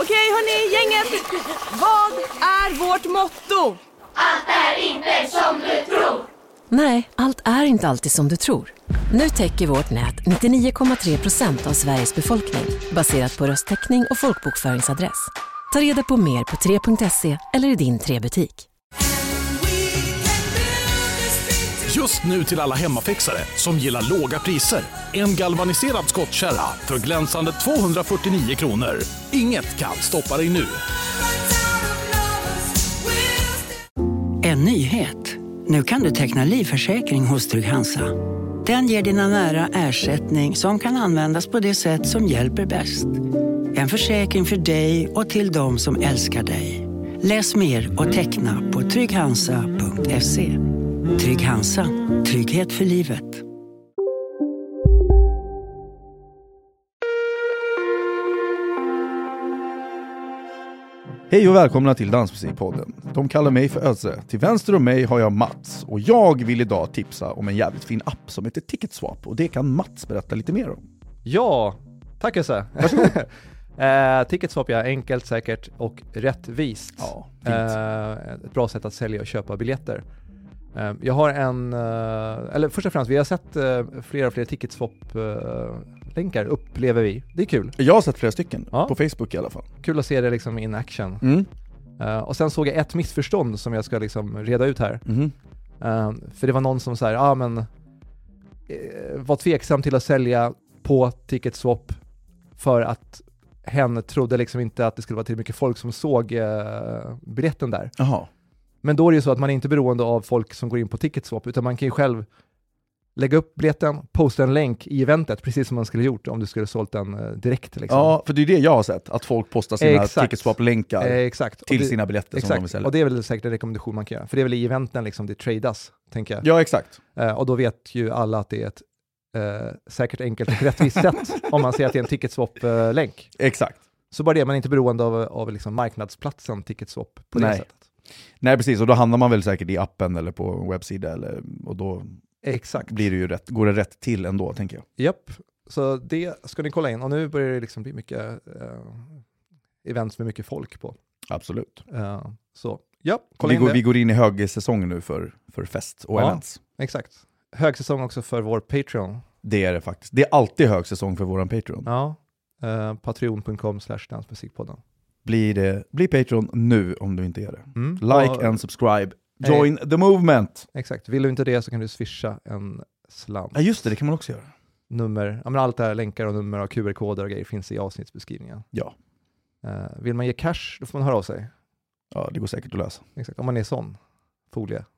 Okej, hörni, gänget. Vad är vårt motto? Allt är inte som du tror. Nej, allt är inte alltid som du tror. Nu täcker vårt nät 99,3% av Sveriges befolkning baserat på röstteckning och folkbokföringsadress. Ta reda på mer på 3.se eller i din 3-butik. Just nu till alla hemmafixare som gillar låga priser. En galvaniserad skottkärra för glänsande 249 kronor. Inget kan stoppa dig nu. En nyhet. Nu kan du teckna livförsäkring hos Trygg Hansa. Den ger dina nära ersättning som kan användas på det sätt som hjälper bäst. En försäkring för dig och till de som älskar dig. Läs mer och teckna på trygghansa.se. Trygg Hansa. Trygghet för livet. Hej och välkomna till Dansmusikpodden. De kallar mig för Özre. Till vänster om mig har jag Mats. Och jag vill idag tipsa om en jävligt fin app som heter Ticketswap. Och det kan Mats berätta lite mer om. Ja, tack Özre. Varsågod. Ticketswap är enkelt, säkert och rättvist. Ja, ett bra sätt att sälja och köpa biljetter. Jag har eller först och främst, vi har sett flera och fler Ticketswap-länkar, upplever vi. Det är kul. Jag har sett flera stycken, på Facebook i alla fall. Kul att se det liksom in action. Och sen såg jag ett missförstånd som jag ska liksom reda ut här. För det var någon som var tveksam till att sälja på Ticketswap för att hen trodde liksom inte att det skulle vara till mycket folk som såg biljetten där. Jaha. Men då är det ju så att man är inte beroende av folk som går in på Ticketswap, utan man kan ju själv lägga upp biljetten, posta en länk i eventet, precis som man skulle gjort om du skulle sålt den direkt. Liksom. Ja, för det är det jag har sett, att folk postar sina Ticketswap-länkar till sina biljetter som de vill sälja. Och det är väl säkert en rekommendation man kan göra, för det är väl i eventen liksom det tradas, tänker jag. Ja, exakt. Och då vet ju alla att det är ett säkert enkelt och rättvist sätt om man ser att det är en Ticketswap-länk. Exakt. Så bara det, man är inte beroende av liksom marknadsplatsen Ticketswap på det sättet. Nej, precis. Och då handlar man väl säkert i appen eller på en webbsida och då blir det ju rätt, går det rätt till ändå, tänker jag. Japp, så det ska ni kolla in. Och nu börjar det liksom bli mycket events med mycket folk på. Absolut. Så ja, kolla in det. Vi går in i högsäsong nu för fest och events. Exakt. Högsäsong också för vår Patreon. Det är det faktiskt. Det är alltid högsäsong för våran Patreon. Ja, patreon.com/dansmusikpodden. Bli Patreon nu om du inte är det. Like and subscribe. Join the movement. Exakt. Vill du inte det så kan du swisha en slant. Ja, just det kan man också göra. Nummer, allt det här, länkar och nummer och QR-koder och grejer finns i avsnittsbeskrivningen. Ja. Vill man ge cash, då får man höra av sig. Ja, det går säkert att lösa. Exakt, om man är sån. Foliehatt.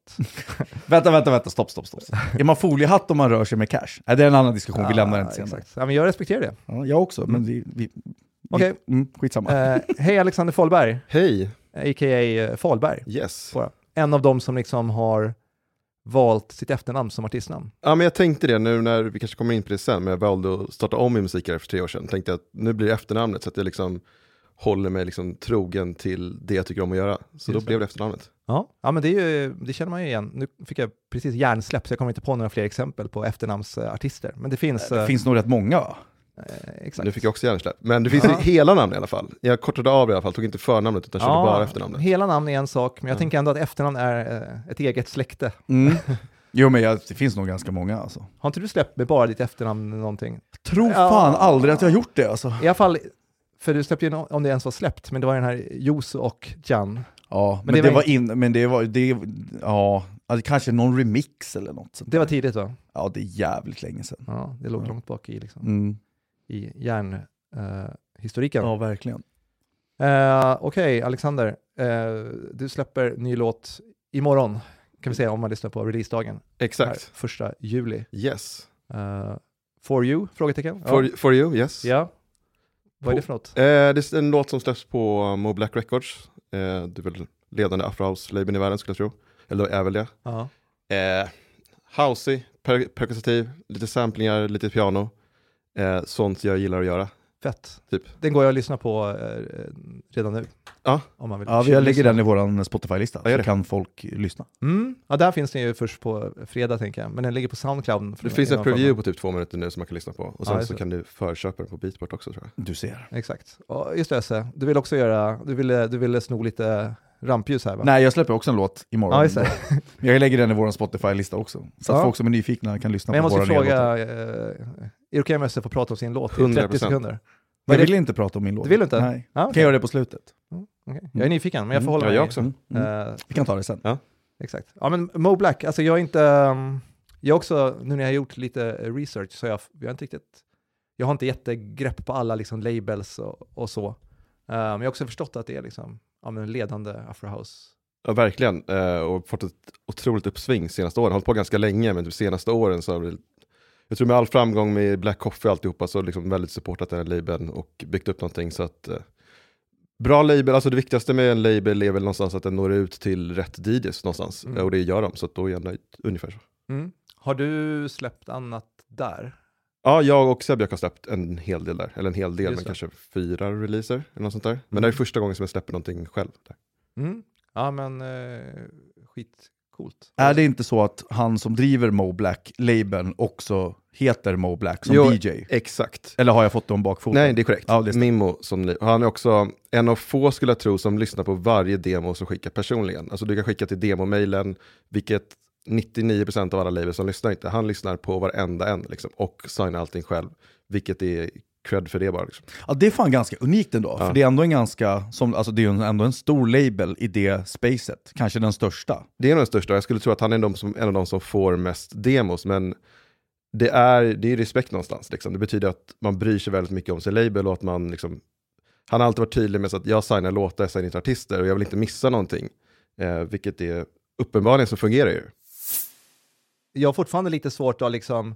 Vänta, stopp. Är man foliehatt om man rör sig med cash? Det är en annan diskussion, vi lämnar inte senare. Ja, men jag respekterar det. Ja, jag också, men vi Okej. Skitsamma. Hej Alexander Fahlberg. Hej. A.k.a. Fahlberg. Yes. En av dem som liksom har valt sitt efternamn som artistnamn. Ja, men jag tänkte det nu när vi kanske kommer in på det sen, men jag valde att starta om min musik för 3 år sedan. Tänkte att nu blir det efternamnet så att jag liksom håller mig liksom trogen till det jag tycker om att göra. Så då blev det efternamnet. Ja, men det känner man ju igen. Nu fick jag precis hjärnsläpp så jag kommer inte på några fler exempel på efternamnsartister. Men det finns... Det finns nog rätt många, va? Exakt. Nu fick jag också hjärnsläpp. Men det finns hela namn i alla fall. Jag kortade av det i alla fall, tog inte förnamnet utan körde bara efternamnet. Hela namn är en sak, men jag tänker ändå att efternamn är ett eget släkte. Jo, men det finns nog ganska många alltså. Har inte du släppt med bara ditt efternamn någonting? Tror fan aldrig att jag har gjort det alltså. I alla fall, för du släppte ju om det ens var släppt, men det var den här Jos och Jan. Ja, men det kanske någon remix eller något sånt. Det var tidigt va? Ja, det är jävligt länge sedan. Ja, det låg långt bak i liksom. I järnhistoriken. Ja, verkligen. Okej, Alexander. Du släpper ny låt imorgon. Kan vi säga om man lyssnar på releasedagen. Exakt. 1 juli. Yes. For You? Frågetecken. For You, yes. Ja. Vad är det för något? Det är en låt som släpps på Mo Black Records. Det är väl ledande afrohouse-labeln i världen skulle jag tro. Eller är väl det. Housey, perkussativ, lite samplingar, lite piano. Sånt jag gillar att göra. Fett. Typ. Den går jag att lyssna på redan nu. Ja. Om man vill. Ja, vi lägger den i våran Spotify-lista, Ja, så kan folk lyssna. Ja, där finns den ju först på fredag, tänker jag. Men den ligger på SoundCloud. Det finns en preview på typ 2 minuter nu som man kan lyssna på. Och sen så så kan du förköpa den på Beatport också, tror jag. Du ser. Exakt. Och just det, du vill också göra, du ville sno lite rampljus här, va? Nej, jag släpper också en låt imorgon. Ja, just det. Jag lägger den i våran Spotify-lista också. Så att folk som är nyfikna kan lyssna Men jag på måste våra fråga, nya är det okej om jag får prata om sin låt i 100%. 30 sekunder? Jag vill inte prata om min låt. Du vill inte? Nej. Ah, okay. Kan jag göra det på slutet? Okay. Jag är nyfiken, men jag får hålla mig. Jag också. Vi kan ta det sen. Ja. Exakt. Ja, men Mo Black, alltså jag är inte... Jag också, nu när jag har gjort lite research, så jag har inte riktigt... Jag har inte jättegrepp på alla liksom labels och så. Men jag har också förstått att det är liksom, en ledande afrohouse. Ja, verkligen. Och fått ett otroligt uppsving senaste åren. Hållit på ganska länge, men de senaste åren så har det... Jag tror med all framgång med Black Coffee och alltihopa så liksom väldigt supportat den här labeln och byggt upp någonting. Så att... Bra label, alltså det viktigaste med en label är väl någonstans att den når ut till rätt DJs någonstans. Och det gör de, så att då är jag nöjd, ungefär så. Har du släppt annat där? Ja, jag och Sebjak har släppt en hel del där. Eller en hel del, men kanske 4 releaser eller något sånt där. Men det är första gången som jag släpper någonting själv där. Ja, men skitcoolt. Är det inte så att han som driver Mo Black-labeln också heter Mo Black som DJ? Exakt. Eller har jag fått dem bakfoten? Nej, det är korrekt. Ja, det är Mimmo, han är också en av få, skulle jag tro, som lyssnar på varje demo som skickar personligen. Alltså du kan skicka till demomailen, vilket 99% av alla labels som lyssnar inte. Han lyssnar på varenda en liksom, och signar allting själv, vilket är cred för det bara. Liksom. Ja, det är fan ganska unikt ändå. Ja. För det är ändå en ganska, alltså det är ändå en stor label i det spacet. Kanske den största. Det är nog den största. Jag skulle tro att han är en av de som får mest demos, men det är respekt någonstans. Liksom. Det betyder att man bryr sig väldigt mycket om sin label och att man liksom, han har alltid varit tydlig med så att jag signar låtar, jag signar inte artister och jag vill inte missa någonting. Vilket är uppenbarligen så fungerar ju. Jag har fortfarande lite svårt att liksom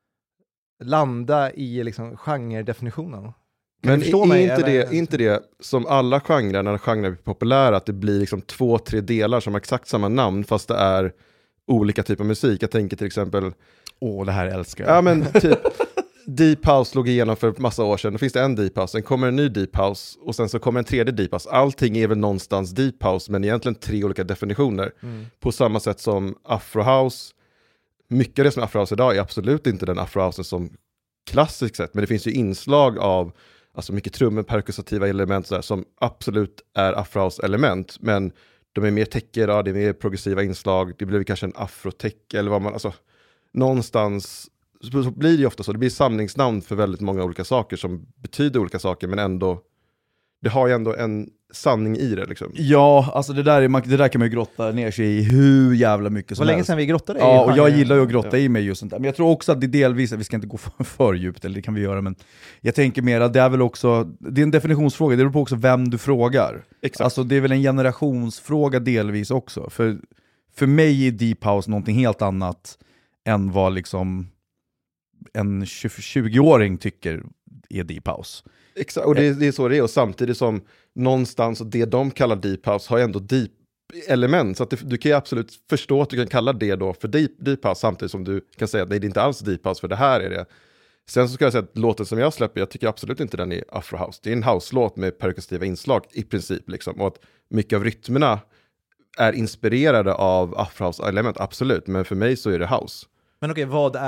landa i liksom genredefinitionen. Men inte det som alla genrer, när genrer blir populära, att det blir liksom 2-3 delar som har exakt samma namn fast det är olika typer av musik. Jag tänker till exempel... det här älskar jag. Ja, men typ Deep House slog igenom för massa år sedan. Då finns det en Deep House, sen kommer en ny Deep House och sen så kommer en tredje Deep House. Allting är väl någonstans Deep House, men egentligen 3 olika definitioner. På samma sätt som Afro House. Mycket av det som är Afro House idag är absolut inte den Afro House som klassiskt sett, men det finns ju inslag av alltså mycket trummor, perkussativa element sådär, som absolut är Afro House element, men de är mer techiga, det är mer progressiva inslag, det blir kanske en afrotech eller vad man, alltså någonstans så blir det ju ofta så, det blir samlingsnamn för väldigt många olika saker som betyder olika saker, men ändå det har ju ändå en sanning i det liksom. Ja, alltså det där kan man ju grotta ner sig i hur jävla mycket som helst. Vad länge sedan vi grottade i. Ja, och jag gillar ju att grotta i mig just sånt där. Men jag tror också att det delvis, vi ska inte gå för djupt, eller det kan vi göra, men jag tänker mer att det är väl också, det är en definitionsfråga, det beror på också vem du frågar. Exakt. Alltså det är väl en generationsfråga delvis också. För mig är Deep House någonting helt annat än vad liksom en 20-åring tycker är Deep House. Exakt, och det är så det är, och samtidigt som någonstans det de kallar Deep House har ändå deep element, så att du kan ju absolut förstå att du kan kalla det då för deep House, samtidigt som du kan säga att nej, det är inte alls Deep House, för det här är det. Sen så ska jag säga att låten som jag släpper, jag tycker absolut inte den är Afro House. Det är en house-låt med perkussativa inslag i princip liksom, och att mycket av rytmerna är inspirerade av Afro House-element, absolut, men för mig så är det house. Men okej, vad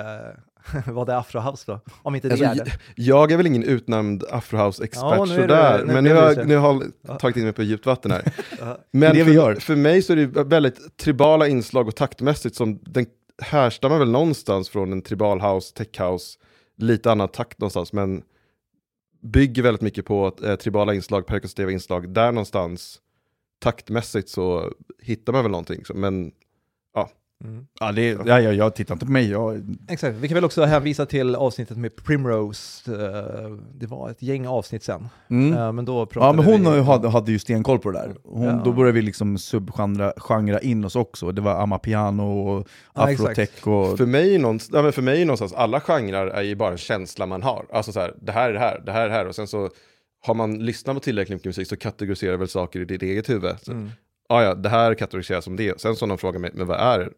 är Afro House då? Om inte det alltså, är det. Jag är väl ingen utnämnd Afro House-expert sådär, men nu har jag tagit in mig på djupt vatten här. Men det vi gör. För mig så är det väldigt tribala inslag och taktmässigt som den härstammar väl någonstans från en tribal house, tech house, lite annat takt någonstans, men bygger väldigt mycket på tribala inslag, perkussativa inslag. Där någonstans taktmässigt så hittar man väl någonting, men ja. Ja, jag tittar inte på mig. Exakt, vi kan väl också hänvisa till avsnittet med Primrose. Det var ett gäng avsnitt sen. Men då pratade men hon hade ju stenkoll på det där. Då började vi liksom subgenra in oss också. Det var amapiano och afrotech. Och... För mig någonstans, alla genrer är ju bara en känsla man har. Alltså så här, det här är det här, det här är det här. Och sen så har man lyssnat på tillräckligt mycket musik så kategoriserar väl saker i ditt eget huvud. Så, det här kategoriseras som det. Sen så någon frågar mig, men vad är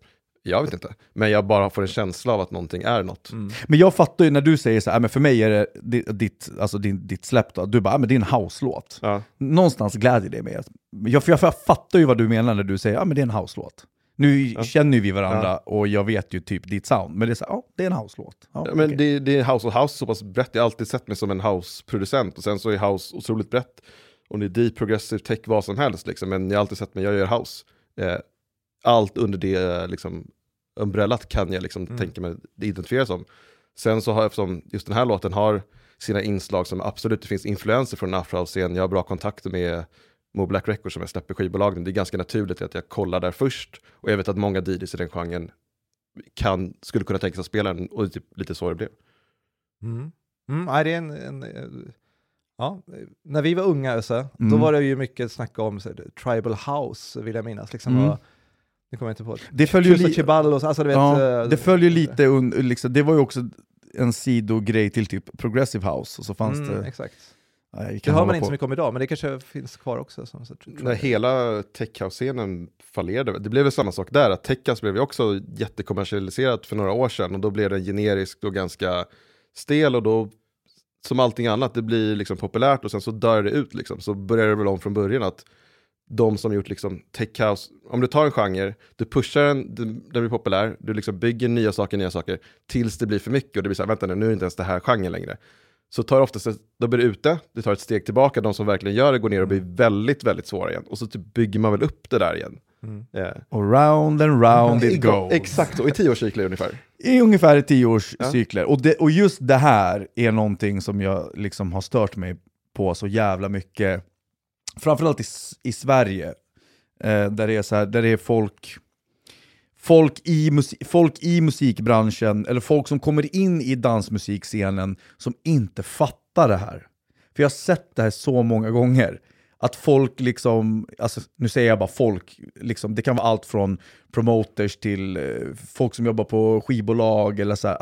Jag vet inte. Men jag bara får en känsla av att någonting är något. Men jag fattar ju när du säger så här, men för mig är det ditt släpp då. Du bara, men det är en house-låt. Ja. Någonstans glädjer det mig. Jag fattar ju vad du menar när du säger, men det är en house-låt. Nu känner ju vi varandra och jag vet ju typ ditt sound. Men det är så här, det är en house-låt. Ja, men det är house och house så pass brett. Jag har alltid sett mig som en house-producent. Och sen så är house otroligt brett. Och det är deep, progressive, tech, vad som helst. Liksom. Men jag har alltid sett mig, jag gör house. Allt under det liksom, umbrellat kan jag liksom tänka mig identifiera som. Sen så har jag, eftersom just den här låten har sina inslag som absolut, det finns influenser från Afro-scen. Jag har bra kontakter med Mo Black Records som jag släpper skivbolagen. Det är ganska naturligt att jag kollar där först. Och jag vet att många DJs i den genren skulle kunna tänka sig att spela den. Och det är typ lite så det blev. Ja, det är ja, när vi var unga då var det ju mycket snack om tribal house, vill jag minnas. Liksom, det kommer jag inte på. Det följer ju det följer lite liksom, det var ju också en sidogrej till typ progressive house och så fanns det. Exakt. Det hör man inte så mycket om idag, men det kanske finns kvar också. När hela tech-house-scenen fallerade, det blev väl samma sak där, att tech-house blev ju också jättekommersialiserat för några år sedan och då blev det generiskt och ganska stel och då, som allting annat, det blir liksom populärt och sen så dör det ut liksom. Så börjar det väl om från början att de som gjort liksom tech-house, om du tar en genre, du pushar den blir populär, du liksom bygger nya saker tills det blir för mycket och det blir så här, vänta nu är det inte ens det här genren längre. Så tar det oftast, då blir det ute, det tar ett steg tillbaka, de som verkligen gör det går ner och blir väldigt, väldigt svåra igen. Och så typ bygger man väl upp det där igen. Och round and round it goes. Exakt, och i 10-årscykler ungefär. I ungefär 10-årscykler. Och just det här är någonting som jag liksom har stört mig på så jävla mycket. Framförallt i Sverige. Där det är så här, där det är folk i musikbranschen eller folk som kommer in i dansmusikscenen som inte fattar det här. För jag har sett det här så många gånger. Att folk liksom, alltså nu säger jag bara folk, liksom, det kan vara allt från promoters till folk som jobbar på skivbolag eller så här,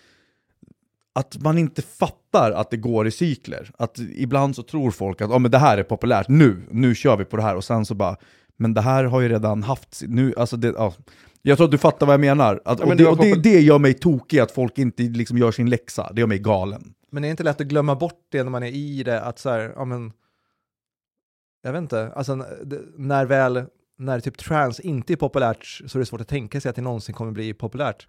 att man inte fattar att det går i cykler. Att ibland så tror folk att men det här är populärt, nu kör vi på det här och sen så bara, men det här har ju redan haft nu, alltså det, jag tror att du fattar vad jag menar. Det gör mig tokig att folk inte liksom gör sin läxa. Det gör mig galen. Men det är inte lätt att glömma bort det när man är i det. Att så här, jag vet inte. Alltså, när typ trance inte är populärt så är det svårt att tänka sig att det någonsin kommer bli populärt.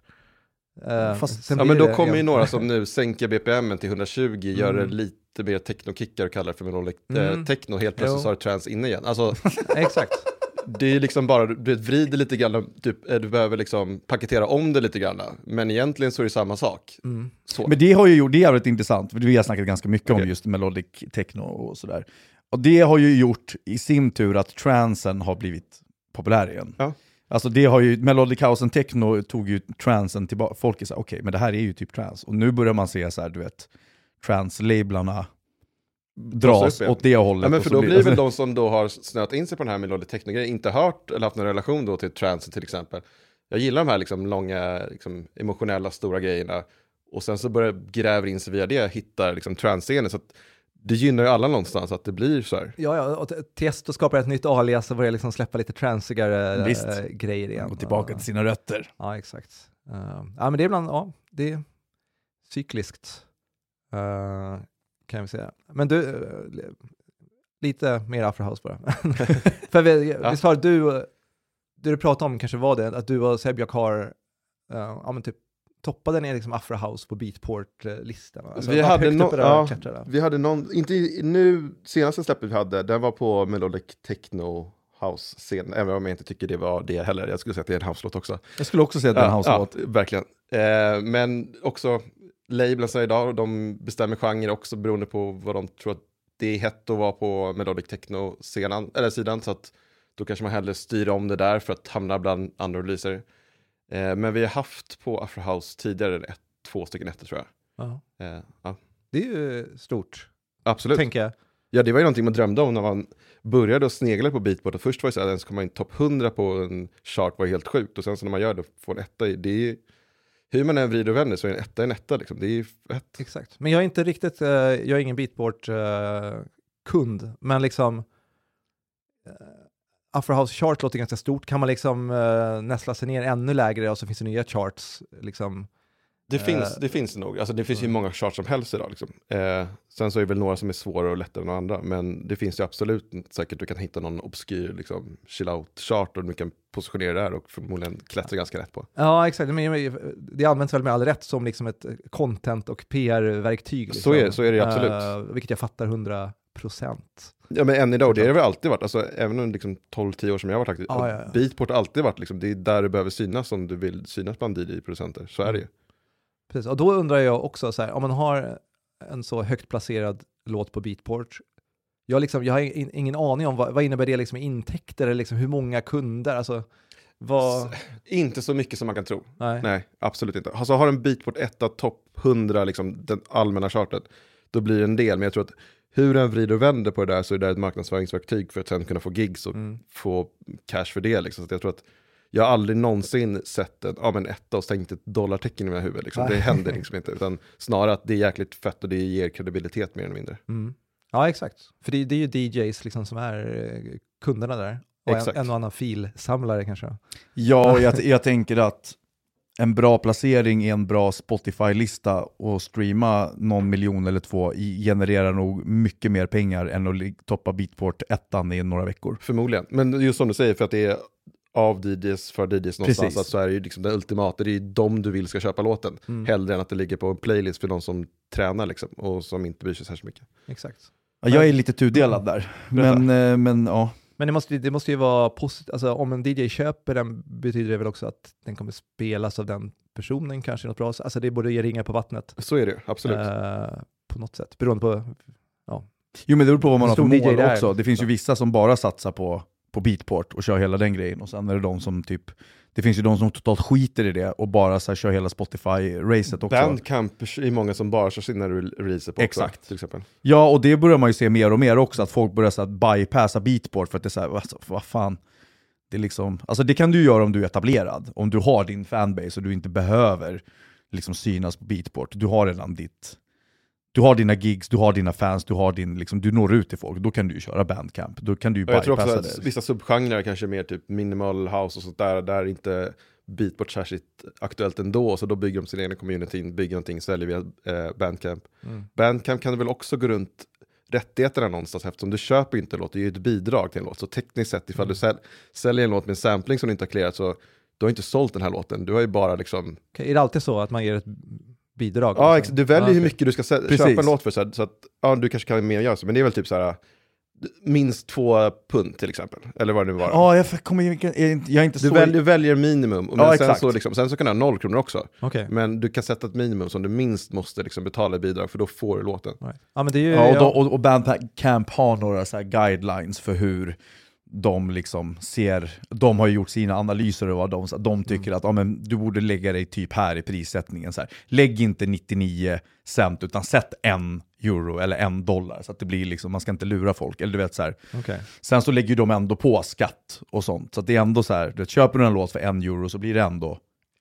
Men då kommer ju några som nu sänker BPM till 120, gör det lite mer techno-kickar och kallar det för melodic techno. Helt plötsligt så har trance inne igen. Alltså, exakt. Det är liksom bara, du vrider lite grann, typ, du behöver liksom paketera om det lite grann. Men egentligen så är det samma sak. Så. Men det har ju gjort, det är jävligt intressant, för vi har snackat ganska mycket om just melodic techno och sådär. Och det har ju gjort i sin tur att transen har blivit populär igen. Ja. Alltså det har ju, melodic house och techno tog ju transen tillbaka. Folk är så okej, men det här är ju typ trans. Och nu börjar man se så här, du vet, trans-lablarna dras åt det hållet. Ja, men för då blir väl de som då har snöat in sig på den här melodic techno-grejen inte hört eller haft någon relation då till transen till exempel. Jag gillar de här liksom långa, liksom emotionella, stora grejerna. Och sen så börjar gräva in sig via det, hittar liksom trans-scenen. Så att det gynnar ju alla någonstans att det blir så här. Ja, och Tiesto skapar ett nytt alias och börjar liksom släppa lite transigare grejer igen. Och tillbaka till sina rötter. Ja, exakt. Ja, men det är ibland, det är cykliskt. Kan vi säga. Men du, lite mer Afrohouse bara. För visst har du pratade om kanske var det, att du och Seb Jakar typ toppade ner liksom Afrohouse på Beatport-listan. Alltså, vi hade någon, inte nu, senaste släppet vi hade, den var på Melodic Techno House-scen, även om jag inte tycker det var det heller. Jag skulle säga att det är en house-låt också. Jag skulle också säga att det är en house-låt. Ja, verkligen. Men också labelsen idag, de bestämmer genre också beroende på vad de tror att det är hett att vara på Melodic Techno-scenen, eller sidan, så att då kanske man hellre styr om det där för att hamna bland andra releaser. Men vi har haft på Afro House tidigare 2 stycken ettor tror jag. Det är ju stort. Absolut. Tänker jag. Ja, det var ju någonting man drömde om när man började att snegla på Beatport. Och först var det så att den ska komma in topp 100 på en chart var helt sjukt. Och sen så när man gör det får en etta i, det är hur man än vrider och vänder så är en etta liksom. Det är ju fett. Exakt. Men jag är inte riktigt, jag är ingen Beatport kund, men liksom Afro House chart låter ganska stort. Kan man liksom näsla sig ner ännu lägre och så finns det nya charts liksom? Det finns det nog. Alltså det finns ju många charts som helst idag. Liksom. Sen så är det väl några som är svårare och lättare än andra. Men det finns ju absolut säkert du kan hitta någon obskyr liksom, chill-out-chart och du kan positionera där och förmodligen klättra ganska rätt på. Ja, exakt. Men det används väl med all rätt som liksom ett content- och PR-verktyg. Liksom. Så är det absolut. Vilket jag fattar 100%. Ja, men än idag, det har det väl alltid varit. Alltså, även under liksom 12-10 år som jag har varit aktiv. Ja. Beatport har alltid varit, liksom, det är där du behöver synas om du vill synas bland DJ-producenter. Så är det ju. Precis, och då undrar jag också så här, om man har en så högt placerad låt på Beatport, jag har ingen aning om vad innebär det liksom i intäkter eller liksom hur många kunder, alltså Inte så mycket som man kan tro. Nej, absolut inte. Alltså har en Beatport 1 topp 100 liksom den allmänna charten, då blir det en del, men jag tror att hur den vrider och vänder på det där, så är det ett marknadsföringsverktyg för att sen kunna få gigs och få cash för det liksom. Så jag tror att jag har aldrig någonsin sett en etta och stängt ett dollartecken i mina huvud. Liksom. Det händer liksom inte. Utan snarare att det är jäkligt fett och det ger kredibilitet mer eller mindre. Ja, exakt. För det är ju DJs liksom som är kunderna där. Och en och annan filsamlare kanske. Ja, jag tänker att en bra placering i en bra Spotify-lista och streama någon miljon eller 2 genererar nog mycket mer pengar än att toppa Beatport 1 i några veckor. Förmodligen. Men just som du säger, för att det är av DJs för DJs någonstans, att så är det ju liksom den ultimata, det är ju de du vill ska köpa låten, hellre än att det ligger på en playlist för någon som tränar liksom, och som inte bryr sig särskilt mycket. Exakt. Ja, jag är lite tudelad där, men ja. Men det måste ju vara positivt, alltså om en DJ köper den betyder det väl också att den kommer spelas av den personen kanske något bra, alltså det borde ge ringar på vattnet. Så är det, absolut. På något sätt, beroende på, Jo, men det beror på vad man har för mål där också. Det finns ju vissa som bara satsar på Beatport och kör hela den grejen, och sen är det de som typ, det finns ju de som totalt skiter i det och bara så här, kör hela Spotify-racet också. Bandcamp är många som bara kör sina releaser på också, till exempel. Ja, och det börjar man ju se mer och mer också, att folk börjar så här, bypassa Beatport för att det är så här, vad fan, det är liksom, alltså det kan du göra om du är etablerad, om du har din fanbase och du inte behöver liksom synas på Beatport. Du har redan du har dina gigs, du har dina fans, du har liksom, du når ut till folk. Då kan du ju köra Bandcamp. Då kan du ju bypassa det. Jag tror också att vissa subgenrer kanske mer typ minimal house och sånt där inte Beatport särskilt aktuellt ändå. Så då bygger de sin egen community, bygger någonting, säljer via Bandcamp. Bandcamp kan du väl också gå runt rättigheterna någonstans, eftersom du köper inte en låt, det är ju ett bidrag till en låt. Så tekniskt sett, ifall du säljer en låt med en sampling som du inte har clearat, så du har inte sålt den här låten. Du har ju bara liksom... Är det alltid så att man ger ett bidrag? Ja, du väljer hur mycket du ska köpa en låt för, så att du kanske kan mer göra så, men det är väl typ så här minst 2 pund till exempel, eller vad det nu var. Ja, jag är inte så... Du väljer minimum, men sen så kan du ha 0 kronor också. Okay. Men du kan sätta ett minimum som du minst måste liksom betala i bidrag, för då får du låten. Right. Ja, men det är ju, och Bandcamp har några så här guidelines för hur de liksom ser, de har ju gjort sina analyser och vad de tycker att men du borde lägga dig typ här i prissättningen så här. Lägg inte 99 cent utan sätt €1 eller $1, så att det blir liksom, man ska inte lura folk, eller du vet så här. Okay. Sen så lägger de ändå på skatt och sånt, så att det är ändå så här, du vet, köper du en låt för €1 så blir det ändå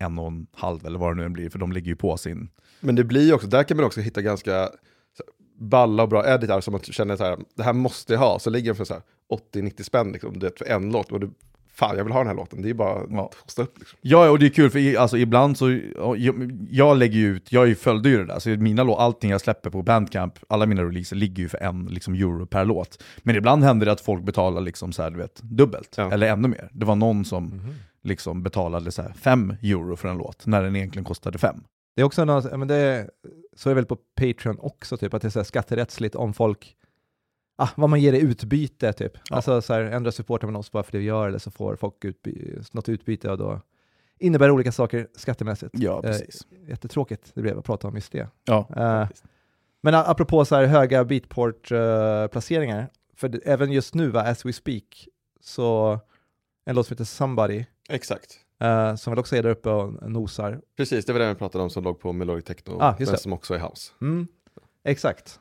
1,5 eller vad det nu blir, för de lägger ju på sin. Men det blir ju också, där kan man också hitta ganska balla och bra editar som man känner så här, det här måste jag ha, så ligger den för så här 80-90 spänn liksom, det för en låt, och du, fan jag vill ha den här låten, det är bara att hosta upp liksom. Ja, och det är kul för alltså, ibland så jag lägger ju ut, jag följde ju det där, så allting jag släpper på Bandcamp, alla mina releaser ligger ju för €1 per låt, men ibland händer det att folk betalar liksom så här, du vet, dubbelt eller ännu mer. Det var någon som liksom betalade så här €5 för en låt när den egentligen kostade 5. Det är också något, men så är det väl på Patreon också, typ, att det är så här skatterättsligt om folk, vad man ger i utbyte typ. Ja. Alltså så här, ändra supportar med oss bara för det vi gör, eller så får folk något utbyte, och då innebär olika saker skattemässigt. Ja, precis. Jättetråkigt det blev att prata om just det. Ja, men apropå så här höga Beatport-placeringar, för även just nu, as we speak, så en låt som heter Somebody. Exakt. Som väl också är där uppe och nosar. Precis, det var den vi pratade om som låg på Melodic Techno, men som också är house. Exakt.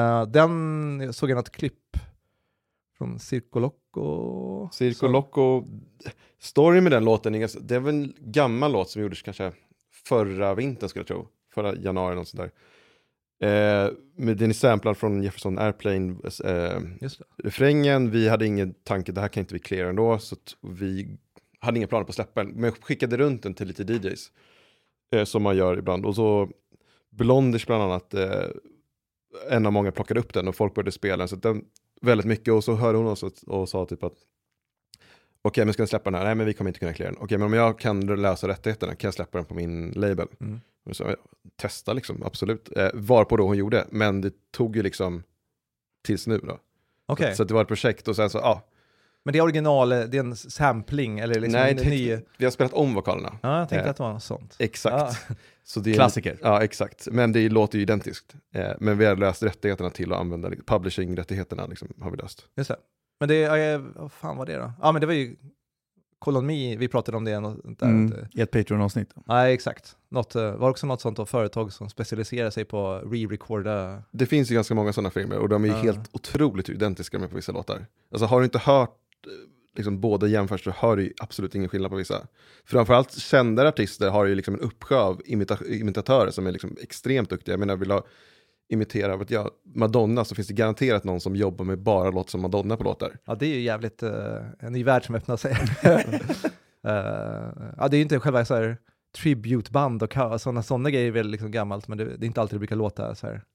Den såg jag något klipp från Circo Loco. Circo Loco. Story med den låten, det är väl en gammal låt som gjordes kanske förra vintern, skulle jag tro. Förra januari, något sånt där. Men den är samplad från Jefferson Airplane refrängen. Vi hade ingen tanke, det här kan inte vi cleara ändå, så att vi hade inga planer på att släppa den, men skickade runt den till lite DJs som man gör ibland, och så Blondish bland annat, en av många plockade upp den och folk började spela den, så den väldigt mycket, och så hörde hon oss och sa typ att okej, men ska jag släppa den här? Nej, men vi kommer inte kunna cleara den. Okej, men om jag kan lösa rättigheterna, kan jag släppa den på min label? Och så, testa liksom, absolut. Varpå då hon gjorde, men det tog ju liksom tills nu då. Okay. Så det var ett projekt och sen så, ja. Men det är original, det är en sampling eller liksom? Nej, vi har spelat om vokalerna. Ja, jag tänkte att det var något sånt. Exakt. Ja. Så det är klassiker. Ja, exakt. Men det låter ju identiskt. Men vi har löst rättigheterna till att använda, publishing-rättigheterna liksom, har vi löst. Just det. Men det, vad fan var det då? Ja, men det var ju Colon Me, vi pratade om det i ett Patreon-avsnitt. Nej, exakt. Var också något sånt då, företag som specialiserar sig på re-recorda. Det finns ju ganska många sådana filmer och de är ju helt otroligt identiska med på vissa låtar. Alltså har du inte hört liksom båda jämförs, så hör du ju absolut ingen skillnad på vissa. Framförallt kända artister har ju liksom en uppsjö av imitatörer som är liksom extremt duktiga. Jag menar, vill jag imitera Madonna, så finns det garanterat någon som jobbar med bara låt som Madonna på låtar. Ja, det är ju jävligt en ny värld som öppnar sig. Ja, det är ju inte själva så här tributeband och sådana grejer är väl liksom gammalt, men det är inte alltid det brukar låta så här.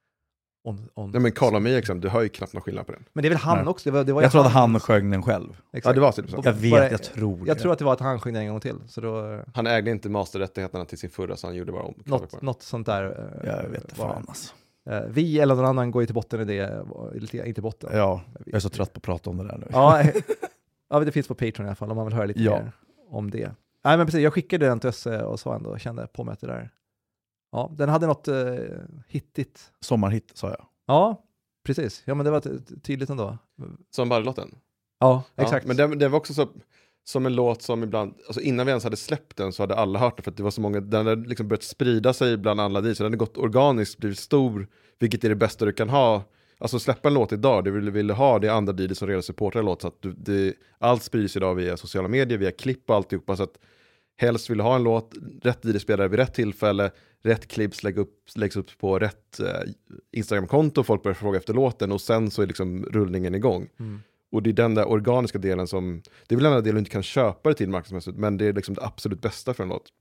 Nej, men Call on Me exempel, du hör ju knappt någon skillnad på den. Men det är väl han också? Det var jag tror att han sjöng den själv. Exakt. Ja, det var typ så. Jag tror att det var att han sjöng den en gång till. Så då, han ägde inte masterrättigheterna till sin förra, så han gjorde bara om. Något sånt där. Jag vet inte fan alltså. Vi eller någon annan går ju till botten i det, inte botten. Ja, jag är så trött på att prata om det där nu. Ja, det finns på Patreon i alla fall om man vill höra lite mer om det. Nej, men precis, jag skickade den till Össe och så ändå kände på mig det där. Ja, den hade något hittigt. Sommarhit, sa jag. Ja, precis. Ja, men det var tydligt ändå. Som bara låten. Ja, exakt. Men det var också så som en låt som ibland, alltså innan vi ens hade släppt den så hade alla hört det, för att det var så många, den hade liksom börjat sprida sig bland alla dit, så den hade gått organiskt, blivit stor, vilket är det bästa du kan ha. Alltså släppa en låt idag, det vill ha det andra DJs som redan supportar en låt, så att allt sprids idag via sociala medier, via klipp och alltihopa, så att helst vill ha en låt, rätt DJ-spelare vid rätt tillfälle, rätt klipps läggs upp på rätt Instagram-konto, folk börjar fråga efter låten och sen så är liksom rullningen igång. Och det är den där organiska delen som, det är väl den där delen du inte kan köpa det till marknadsmässigt, men det är liksom det absolut bästa för en låt.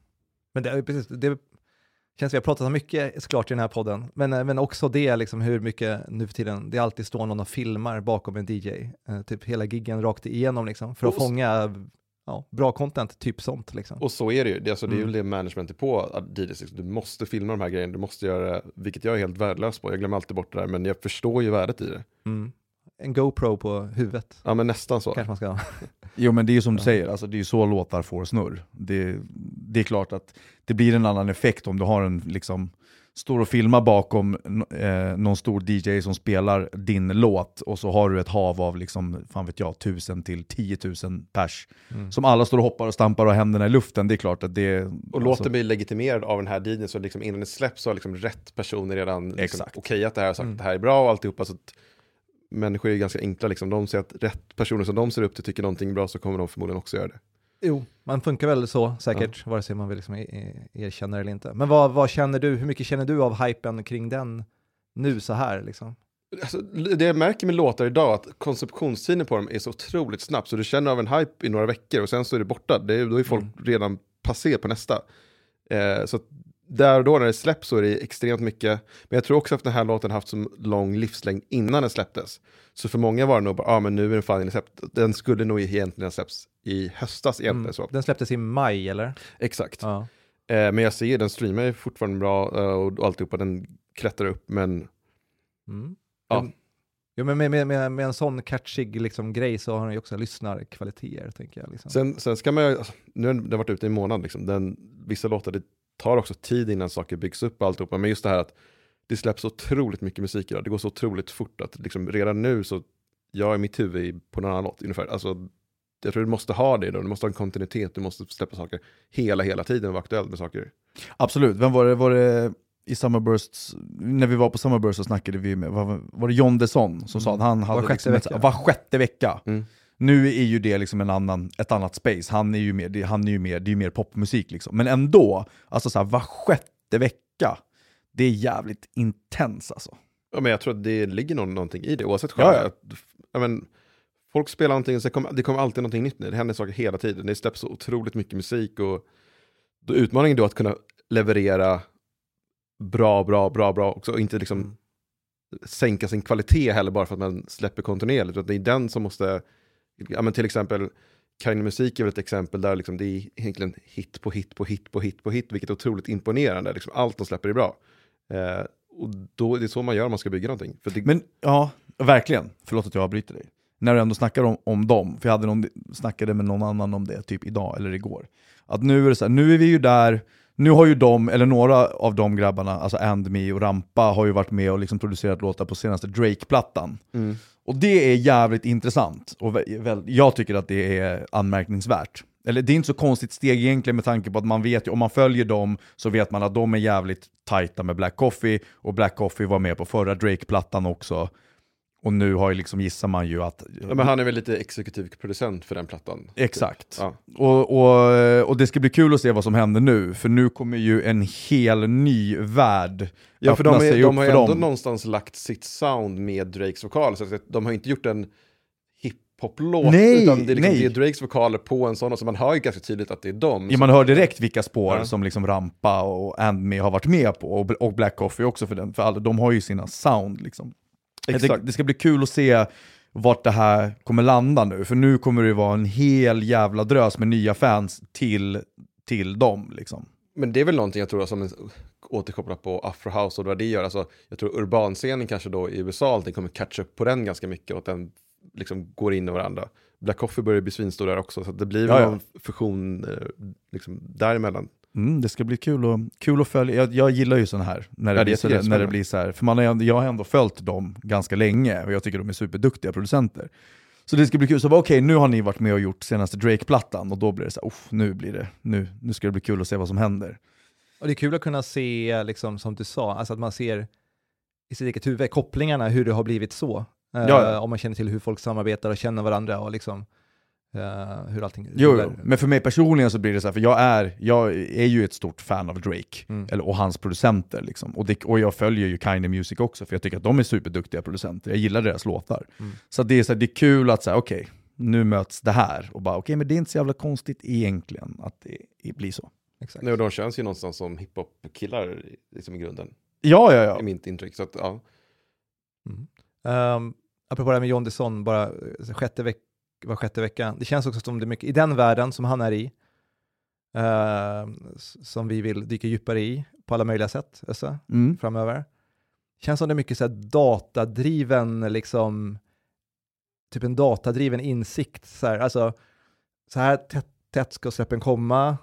Men det känns, vi har pratat om mycket såklart i den här podden, men också det liksom hur mycket nu för tiden, det alltid står någon och filmar bakom en DJ, typ hela giggen rakt igenom liksom, för att fånga bra content, typ sånt liksom. Och så är det ju, det är ju det managementet på DJs, liksom. Du måste filma de här grejerna, du måste göra, vilket jag är helt värdelös på, jag glömmer alltid bort det där, men jag förstår ju värdet i det. En GoPro på huvudet. Ja, men nästan så. Kanske man ska. Jo, men det är ju som du säger, alltså, det är ju så låtar får snurr. Det är klart att det blir en annan effekt om du har en liksom står och filmar bakom någon stor DJ som spelar din låt, och så har du ett hav av liksom, fan vet jag, 1000 till 10 000 pers som alla står och hoppar och stampar och händerna i luften. Det är klart att det... Och låten blir legitimerad av den här DJn, så liksom innan det släpps så har liksom rätt personer redan liksom okej att det här har sagt att det här är bra och alltihopa, så att människor är ganska enkla liksom. De ser att rätt personer som de ser upp till tycker någonting bra, så kommer de förmodligen också göra det. Jo, man funkar väl så säkert, vare sig man vill liksom erkänna eller inte. Men vad känner du, hur mycket känner du av hypen kring den nu så här liksom? Alltså, det jag märker med låtar idag, att konceptionstiden på dem är så otroligt snabb, så du känner av en hype i några veckor och sen så är det borta. Då är folk redan passé på nästa. Så där och då när det släpps så är det extremt mycket. Men jag tror också att den här låten haft så lång livslängd innan den släpptes. Så för många var det nog bara, men nu är den fan släppt. Den skulle nog egentligen släpps i höstas egentligen. Så. Den släpptes i maj, eller? Exakt. Ja. Men jag ser, den streamar är fortfarande bra och alltihopa, den klättrar upp, men ja. Jo, men med en sån catchig liksom, grej så har den ju också lyssnarkvaliteter, tänker jag. Liksom. Sen ska man ju, alltså, nu har den varit ute i en månad, liksom. Vissa låtar, det tar också tid innan saker byggs upp och alltihopa, men just det här att det släpps otroligt mycket musik idag, det går så otroligt fort att liksom, redan nu så, jag är mitt huvud på någon annan låt ungefär, alltså jag tror du måste ha det då, du måste ha en kontinuitet, du måste släppa saker hela tiden och vara aktuell med saker. Absolut, vem var det i Summerbursts, när vi var på Summerburst så snackade vi med, var det John Desson som sa att han hade var sjätte vecka. Nu är ju det liksom ett annat space. Han är ju mer, det är ju mer popmusik liksom. Men ändå, alltså så här, var sjätte vecka, Det är jävligt intens alltså. Ja, men jag tror att det ligger någonting i det, oavsett genre. Men, folk spelar någonting och det kommer alltid någonting nytt nu. Det händer saker hela tiden. Det släpps så otroligt mycket musik och då utmaningen då att kunna leverera bra också och inte liksom sänka sin kvalitet heller bara för att man släpper kontinuerligt. Det är den som måste, ja men till exempel Kind musik är väl ett exempel där liksom det är egentligen hit på hit, vilket är otroligt imponerande. Liksom allt de släpper är bra. Och då det är så man gör om man ska bygga någonting. Men ja, verkligen. Förlåt att jag avbryter dig. När du ändå snackar om dem, för jag snackade med någon annan om det typ idag eller igår. Att nu är det så här, nu är vi ju där, nu har ju de, eller några av de grabbarna, alltså And Me och Rampa har ju varit med och liksom producerat låtar på senaste Drake-plattan. Och det är jävligt intressant. Och jag tycker att det är anmärkningsvärt. Eller det är inte så konstigt steg egentligen med tanke på att man vet ju, om man följer dem så vet man att de är jävligt tajta med Black Coffee. Och Black Coffee var med på förra Drake-plattan också. Och nu har ju liksom, gissar man ju att... Ja, men han är väl lite exekutiv producent för den plattan. Exakt. Ja. Och det ska bli kul att se vad som händer nu. För nu kommer ju en hel ny värld. Ja, för de har ju ändå någonstans lagt sitt sound med Drakes vokaler. Så att de har inte gjort en hiphop-låt. Utan det är Drakes vokaler på en sån. Så man hör ju ganska tydligt att det är dem. Ja, man hör direkt vilka spår som liksom Rampa och And Me har varit med på. Och Black Coffee också för den. För alla, de har ju sina sound liksom. Det ska bli kul att se vart det här kommer landa nu. För nu kommer det vara en hel jävla drös med nya fans till dem liksom. Men det är väl någonting jag tror som återkopplar på Afro House och vad det gör. Alltså, jag tror urbanscenen kanske då i USA alltid kommer catch up på den ganska mycket och att den liksom går in i varandra. Black Coffee börjar bli svinstor där också så att det blir en fusion liksom däremellan. Det ska bli kul att följa. Jag gillar ju sån här när det blir så här, för jag har ändå följt dem ganska länge och jag tycker de är superduktiga producenter. Så det ska bli kul. Så okej, nu har ni varit med och gjort senaste Drake-plattan och då blir det så här, nu ska det bli kul att se vad som händer. Och det är kul att kunna se, liksom, som du sa, alltså att man ser i sitt eget huvud kopplingarna, hur det har blivit så. Om man känner till hur folk samarbetar och känner varandra och liksom hur allting... Jo, men för mig personligen så blir det så här, för jag är ju ett stort fan av Drake och hans producenter liksom. Och jag följer ju Kind Music också för jag tycker att de är superduktiga producenter. Jag gillar deras låtar. Så det är så här, det är kul att säga okej, nu möts det här och bara okej, men det är inte så jävla konstigt egentligen att det blir så. Exakt. Nej, och de känns ju någonstans som hiphop-killar liksom i grunden. Ja. I mitt intryck så att apropå det här med John Desson, bara var sjätte vecka. Det känns också som det är mycket i den världen som han är i som vi vill dyka djupare i på alla möjliga sätt framöver. Känns som det är mycket så här datadriven liksom typ en datadriven insikt så här, alltså så här tätt ska släppen komma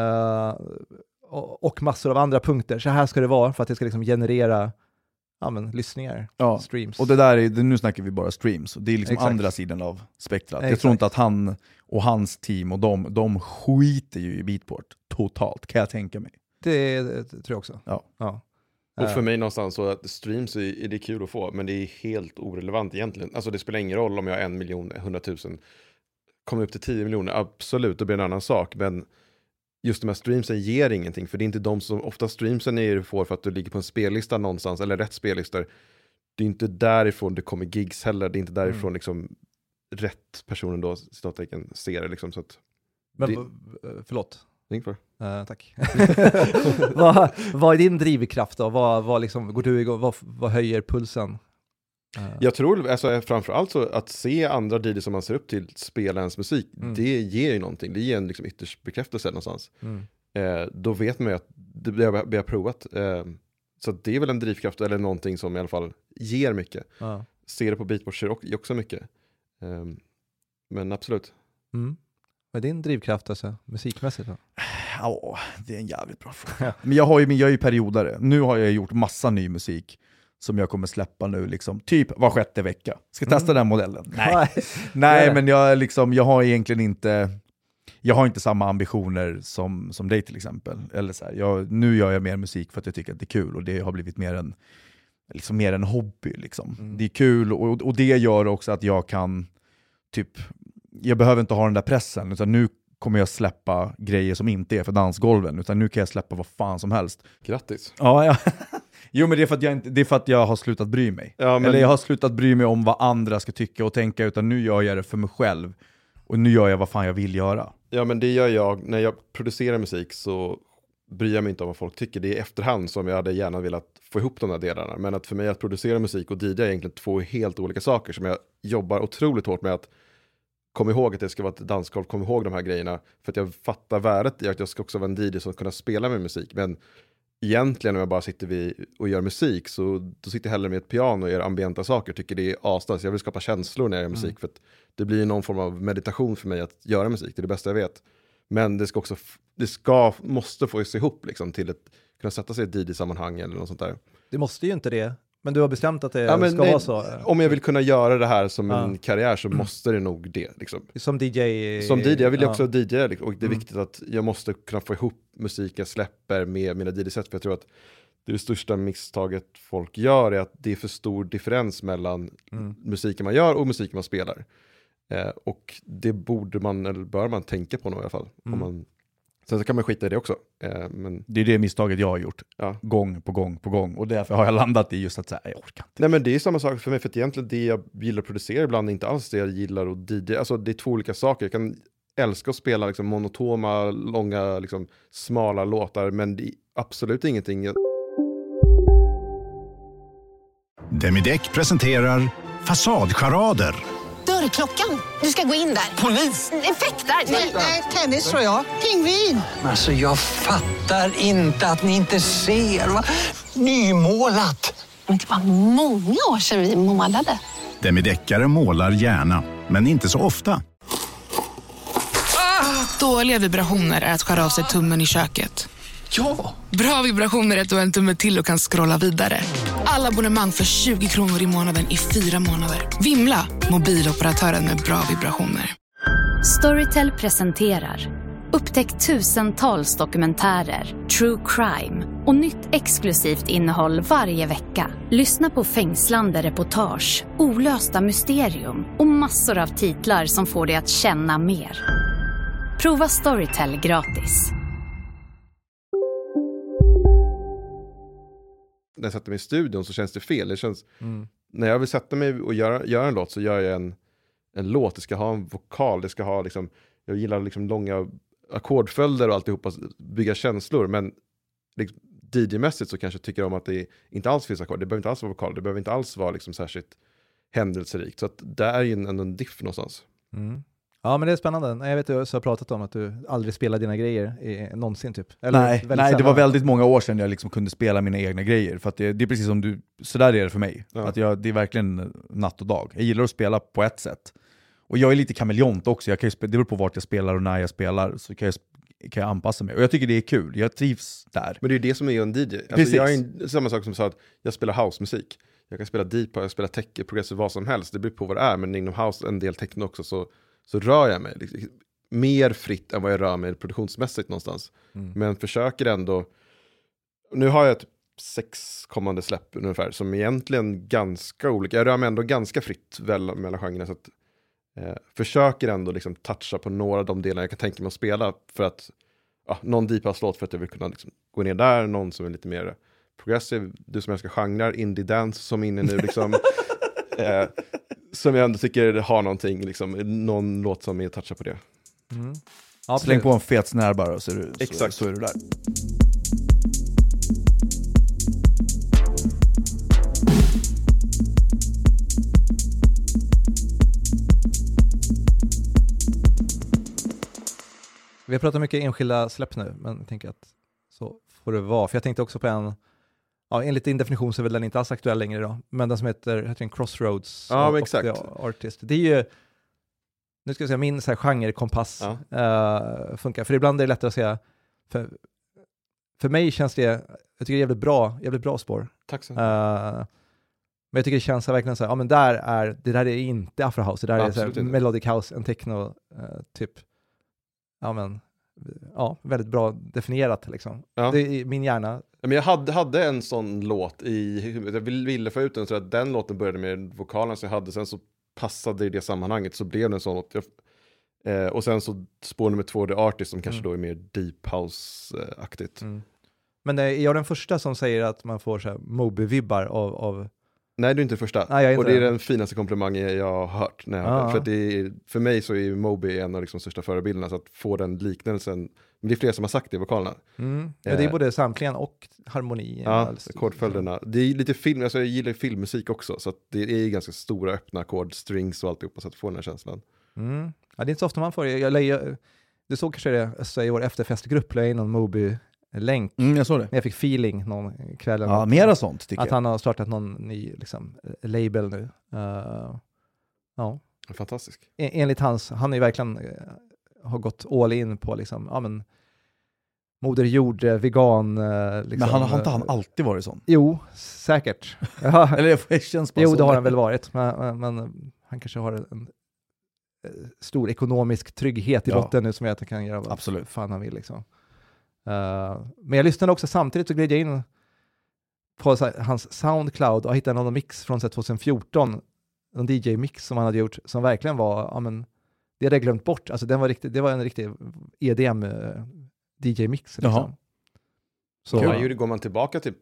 och massor av andra punkter. Så här ska det vara för att det ska liksom generera lyssningar, streams. Och det där är, nu snackar vi bara streams. Det är liksom andra sidan av spektrat. Jag tror inte att han och hans team och de skiter ju i Beatport totalt, kan jag tänka mig. Det tror jag också. Ja. Och för mig någonstans så att streams är det kul att få, men det är helt orelevant egentligen. Alltså det spelar ingen roll om jag har 1 miljon, 100 000, kommer upp till 10 miljoner, absolut, då blir det en annan sak. Men just de här streamsen ger ingenting, för det är inte de som, ofta streamsen är du får för att du ligger på en spellista någonstans, eller rätt spellistor. Det är inte därifrån det kommer gigs heller, det är inte därifrån liksom rätt personen då, citattecken, ser det liksom. Så att men förlåt. Tack. Vad är din drivkraft då? Vad liksom, går du igång, vad höjer pulsen? Jag tror alltså, framförallt så att se andra DJs som man ser upp till spela ens musik, det ger ju någonting. Det ger en liksom ytterst bekräftelse någonstans. Då vet man ju att vi har provat. Så det är väl en drivkraft eller någonting som i alla fall ger mycket. Ser det på Beatport ger också mycket. Men absolut. Vad är din drivkraft alltså, musikmässigt då? Ja, det är en jävligt bra fråga. Men jag är ju periodare. Nu har jag gjort massa ny musik som jag kommer släppa nu liksom, typ var sjätte vecka. Ska testa den modellen? Nej, men jag har egentligen inte, jag har inte samma ambitioner som dig till exempel. Eller så här, nu gör jag mer musik för att jag tycker att det är kul och det har blivit mer en hobby liksom. Det är kul och det gör också att jag kan typ, jag behöver inte ha den där pressen, utan nu kommer jag släppa grejer som inte är för dansgolven, utan nu kan jag släppa vad fan som helst. Grattis. Ja. Jo, men det är för att jag har slutat bry mig. Ja, men... Eller jag har slutat bry mig om vad andra ska tycka och tänka, utan nu gör jag det för mig själv. Och nu gör jag vad fan jag vill göra. Ja, men det gör jag. När jag producerar musik så bryr jag mig inte om vad folk tycker. Det är i efterhand som jag hade gärna velat få ihop de här delarna. Men att för mig att producera musik och DJ är egentligen 2 helt olika saker som jag jobbar otroligt hårt med att komma ihåg att det ska vara ett dansgolv, kom ihåg de här grejerna. För att jag fattar värdet i att jag ska också vara en DJ som kunna spela med musik. Men egentligen när jag bara sitter och gör musik så då sitter jag hellre med ett piano och gör ambienta saker. Tycker det är asnice. Jag vill skapa känslor när jag gör musik för att det blir någon form av meditation för mig att göra musik. Det är det bästa jag vet. Men det ska också måste få sig ihop liksom, till att kunna sätta sig i ett DJ-sammanhang eller något sånt där. Det måste ju inte det. Men du har bestämt att det ska vara så. Om jag vill kunna göra det här som en karriär så måste det nog det. Liksom. Som DJ? Som DJ, jag vill ju också DJ liksom, och det är viktigt att jag måste kunna få ihop musik jag släpper med mina DJ-set. För jag tror att det största misstaget folk gör är att det är för stor differens mellan musiken man gör och musiken man spelar. Och det bör man tänka på nog i alla fall. Sen så kan man skita i det också. Men... Det är det misstaget jag har gjort. Gång på gång. Och därför har jag landat i just att säga, jag orkar inte. Nej, men det är samma sak för mig. För att egentligen det jag gillar att producera ibland är inte alls det jag gillar att DJ. Alltså det är 2 olika saker. Jag kan älska att spela liksom, monotoma, långa, liksom, smala låtar. Men det är absolut ingenting. Demideck presenterar Fasadcharader. Dörrklockan. Du ska gå in där. Polis? Effektar? Nej, tennis tror jag. Pingvin. Alltså jag fattar inte att ni inte ser. Va? Nymålat. Men det var många år sedan vi målade. Demideckare målar gärna, men inte så ofta. Dåliga vibrationer är att skära av sig tummen i köket. Ja! Bra vibrationer är att du har en tumme till och kan scrolla vidare. Alla abonnemang för 20 kronor i månaden i 4 månader. Vimla! Mobiloperatören med bra vibrationer. Storytel presenterar. Upptäck tusentals dokumentärer, true crime och nytt exklusivt innehåll varje vecka. Lyssna på fängslande reportage, olösta mysterium och massor av titlar som får dig att känna mer. Prova Storytel gratis. När jag sätter mig i studion så känns det fel. Det känns, när jag vill sätta mig och göra en låt så gör jag en låt. Det ska ha en vokal. Det ska ha liksom, jag gillar liksom långa ackordföljder och alltihopa, bygga känslor. Men liksom, DJ-mässigt så kanske jag tycker om att det inte alls finns ackord. Det behöver inte alls vara vokal. Det behöver inte alls vara liksom särskilt händelserikt. Så att det är ju en diff någonstans. Ja, men det är spännande. Jag vet att du har pratat om att du aldrig spelar dina grejer någonsin typ. Eller nej, det var väldigt många år sedan jag liksom kunde spela mina egna grejer. För att det är precis som du, sådär är det för mig. Ja. Att det är verkligen natt och dag. Jag gillar att spela på ett sätt. Och jag är lite kameleont också. Det beror på vart jag spelar och när jag spelar. Så kan jag anpassa mig. Och jag tycker det är kul. Jag trivs där. Men det är det som är en DJ. Alltså jag är samma sak som sa att jag spelar housemusik. Jag kan spela deep, jag spelar tech, progressive, vad som helst. Det beror på vad det är. Men inom house, en del techno också, så rör jag mig liksom, mer fritt än vad jag rör mig produktionsmässigt någonstans. Men försöker ändå... Nu har jag 6 kommande släpp ungefär som egentligen ganska olika. Jag rör mig ändå ganska fritt mellan genrerna, så att försöker ändå liksom toucha på några av de delar jag kan tänka mig att spela för att någon deep house-låt för att jag vill kunna liksom gå ner där, någon som är lite mer progressive, du som älskar genrer, indie dance som är inne nu liksom. Som jag ändå tycker har någonting, liksom, någon låt som är toucha på det. Ja, släng på en fet snär bara så är du där. Vi har pratat mycket enskilda släpp nu, men jag tänker att så får det vara. För jag tänkte också på enligt din definition så är väl den inte alls aktuell längre då. Men den som heter en Crossroads. Ja, exakt. Artist. Det är ju, nu ska jag säga, min så här genrekompass funkar. För ibland är det lättare att säga, för mig känns det, jag tycker det är jävligt bra spår. Tack så. Men jag tycker det känns verkligen så här, men det där är inte Afro House, det där är så här, melodic house, en techno typ. Väldigt bra definierat liksom. Ja. Det är min hjärna. Men jag hade en sån låt i huvudet. Jag ville få ut den så att den låten började med vokalen som jag hade. Sen så passade i det sammanhanget så blev det en sån låt. Och sen så spår nummer 2 The Artist som kanske då är mer deep house-aktigt. Men är jag den första som säger att man får så här Moby-vibbar av... Nej, du är inte första. Nej, jag är inte och det är den finaste komplimangen jag har hört. För mig så är Moby en av liksom största förebilderna, så att få den liknelsen. Men det är fler som har sagt det i vokalerna. Ja, det är både samklingen och harmoni. Ja, ackordföljderna. Det är lite film, alltså jag gillar filmmusik också, så att det är ganska stora öppna ackord, strings och alltihopa, så att få den här känslan. Ja, det är inte så ofta man får det. Du såg kanske det så i vår efterfestgrupp, la in någon Moby-länk. Jag såg det. Jag fick feeling någon kväll. Ja, mera sånt tycker jag. Att han har startat någon ny liksom, label nu. Ja. Fantastisk. Enligt han är verkligen har gått all in på liksom, ja men Moder Jord, vegan. Liksom, men har inte han alltid varit sån? Jo, säkert. Eller det känns bara jo, så. det har han väl varit. Men han kanske har en stor ekonomisk trygghet i botten nu som gör att han kan göra vad fan han vill. Liksom. Men jag lyssnade också samtidigt, så gled jag in på hans Soundcloud och hittade någon mix från 2014. En DJ-mix som han hade gjort som verkligen var, ja men det hade jag glömt bort. Alltså det var en riktig EDM DJ-mix. Liksom. Så går man tillbaka till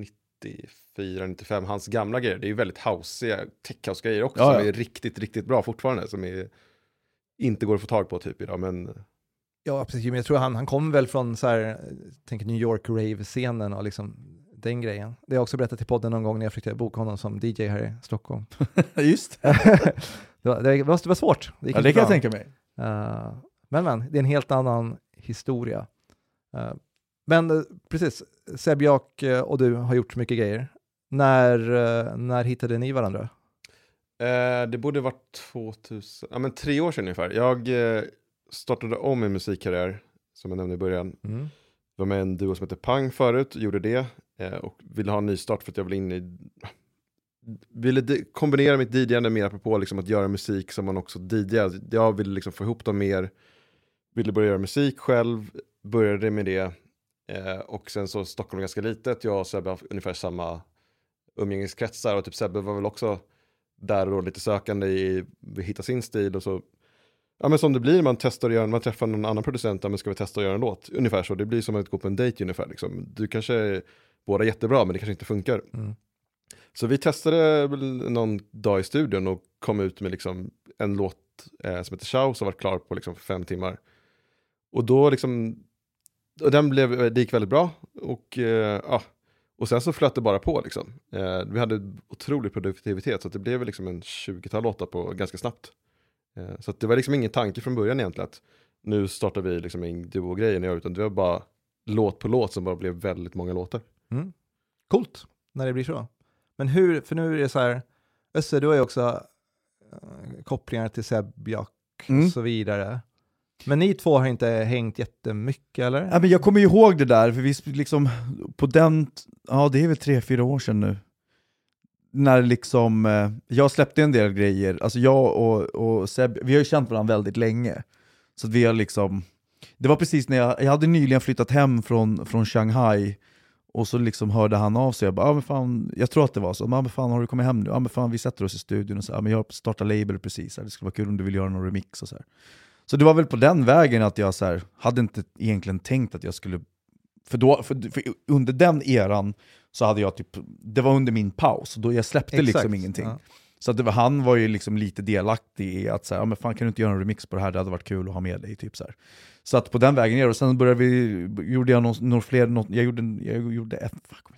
94-95, hans gamla grejer, det är ju väldigt houseiga tech-house-grejer också, som är riktigt, riktigt bra fortfarande, som inte går att få tag på typ idag, men... Ja, precis. Men jag tror han kom väl från så här, tänk New York rave-scenen och liksom den grejen. Det har jag också berättat i podden någon gång när jag försökte boka honom som DJ här i Stockholm. Just det var svårt. Det kan jag tänka mig. Men det är en helt annan historia. Men precis, Sebjak och du har gjort mycket grejer. När hittade ni varandra? Det borde varit 3 år sedan ungefär. Jag startade om min musikkarriär, som jag nämnde i början. Var med en duo som heter Pang förut, gjorde det. Och ville ha en ny start för att jag ville kombinera mitt DJ:ande mer apropå liksom att göra musik som man också DJ:ar. Jag ville liksom få ihop dem mer. Ville börja göra musik själv. Började med det. Och sen så Stockholm är ganska litet. Jag och Sebbe har ungefär samma umgängeskretsar. Och typ Sebbe var väl också där och då lite sökande i hitta sin stil. Och så, ja men som det blir, man testar att göra, man träffar någon annan producent, men ska vi testa att göra en låt? Ungefär så. Det blir som att gå på en dejt ungefär. Liksom. Du kanske är båda jättebra, men det kanske inte funkar. Så vi testade väl någon dag i studion och kom ut med liksom en låt som heter Ciao, som var klar på liksom 5 timmar. Och då liksom, och det gick väldigt bra. Och sen så flöt det bara på liksom. Vi hade otrolig produktivitet, så att det blev liksom en 20-tal låtar på ganska snabbt. Så att det var liksom ingen tanke från början egentligen att nu startar vi liksom en duo-grejen, utan det var bara låt på låt som bara blev väldigt många låtar. Coolt när det blir så. Men för nu är det så här, Össe, du har ju också kopplingar till Sebjak och så vidare. Men ni två har inte hängt jättemycket, eller? Ja, men jag kommer ju ihåg det där, för vi liksom på den, det är väl 3-4 år sedan nu. När liksom, jag släppte en del grejer, alltså jag och Seb, vi har ju känt varandra väldigt länge. Så att vi har liksom, det var precis när jag hade nyligen flyttat hem från Shanghai. Och så liksom hörde han av sig. Jag bara, men fan, jag tror att det var så. Men fan, har du kommit hem nu? Ja, men fan, vi sätter oss i studion och så. Men jag startar label precis. Det skulle vara kul om du vill göra någon remix och så här. Så det var väl på den vägen att jag så här, hade inte egentligen tänkt att jag skulle... För under den eran så hade jag typ... Det var under min paus. Då jag släppte liksom ingenting. Ja. Så att han var ju liksom lite delaktig i att säga, men fan, kan du inte göra en remix på det här? Det hade varit kul att ha med dig, typ så här. Så att på den vägen ner, och sen gjorde jag några fler, jag gjorde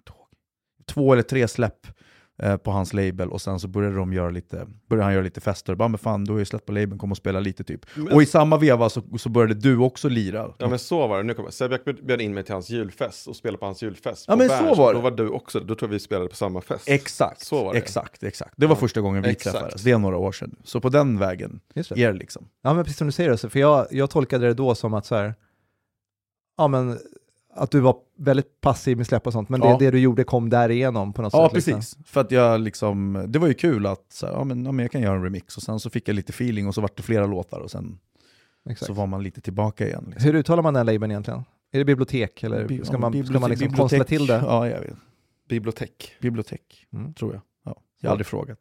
2 eller 3 släpp på hans label, och sen så började han göra lite fester. Bara, men fan, du har ju släppt på labeln, kom och spela lite typ. Och i samma veva så började du också lira. Ja, men så var det. Nu kommer Sebjak bjöd in mig till hans julfest och spelade på hans julfest. Ja, men så var det. Då var du också, då tror vi spelade på samma fest. Exakt, så var det. Exakt. Det var första gången vi träffades. Det är några år sedan. Så på den vägen är det liksom. Ja, men precis som du säger, alltså, för jag tolkade det då som att så här, ja men att du var väldigt passiv med släpp och sånt, men det du gjorde kom därigenom på något sätt. Ja, precis. Liksom. För att jag liksom, det var ju kul att så här, ja, men jag kan göra en remix, och sen så fick jag lite feeling och så var det flera låtar och sen så var man lite tillbaka igen. Liksom. Hur uttalar man den labeln egentligen? Är det bibliotek eller ska man liksom konstla till det? Ja, jag vet. Bibliotek, tror jag. Ja, jag har aldrig frågat.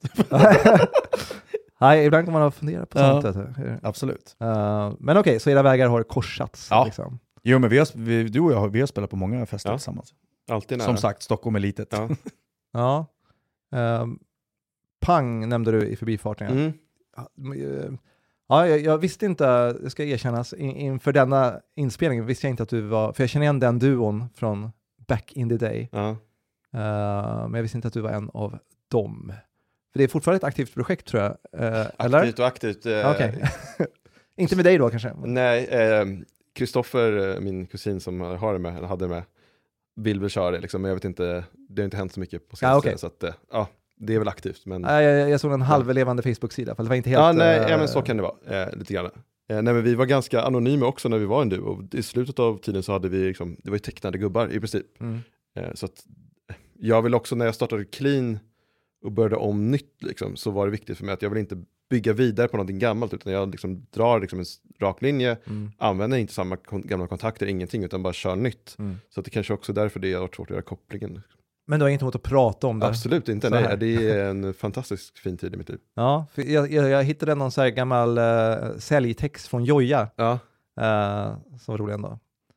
Nej, ibland kan man fundera på sånt. Absolut. Men okej, så era vägar har korsats. Ja. Liksom. Jo, men du och jag, vi har spelat på många fester tillsammans. Alltid nära. Som sagt, Stockholm är litet. Ja. Ja. Pang nämnde du i förbifarten. Ja, jag visste inte, det ska erkännas, inför denna inspelning visste jag inte att du var, för jag känner igen den duon från back in the day. Ja. Men jag visste inte att du var en av dem. För det är fortfarande ett aktivt projekt tror jag. Aktivt och aktivt. Okej. Inte med dig då kanske? Nej, Kristoffer, min kusin som hade med, vill väl köra det liksom, men jag vet inte, det har inte hänt så mycket på senaste, så att det är väl aktivt. Men jag såg en halvlevande Facebook-sida, för det var inte helt... men så kan det vara, lite grann. Nej, men vi var ganska anonyma också när vi var en duo. I slutet av tiden så hade vi liksom, det var ju tecknade gubbar i princip. Så att jag vill också, när jag startade Clean och började om nytt liksom, så var det viktigt för mig att jag vill inte bygga vidare på någonting gammalt, utan jag liksom drar liksom en rak linje, använder inte samma gamla kontakter, ingenting, utan bara kör nytt. Så att det kanske också är därför det har varit svårt att göra kopplingen. Men du har inget emot att prata om det? Absolut inte, nej. Det är en fantastisk fin tid i mitt liv. Ja, för jag hittade någon så här gammal säljtext från Joja. Som var rolig ändå.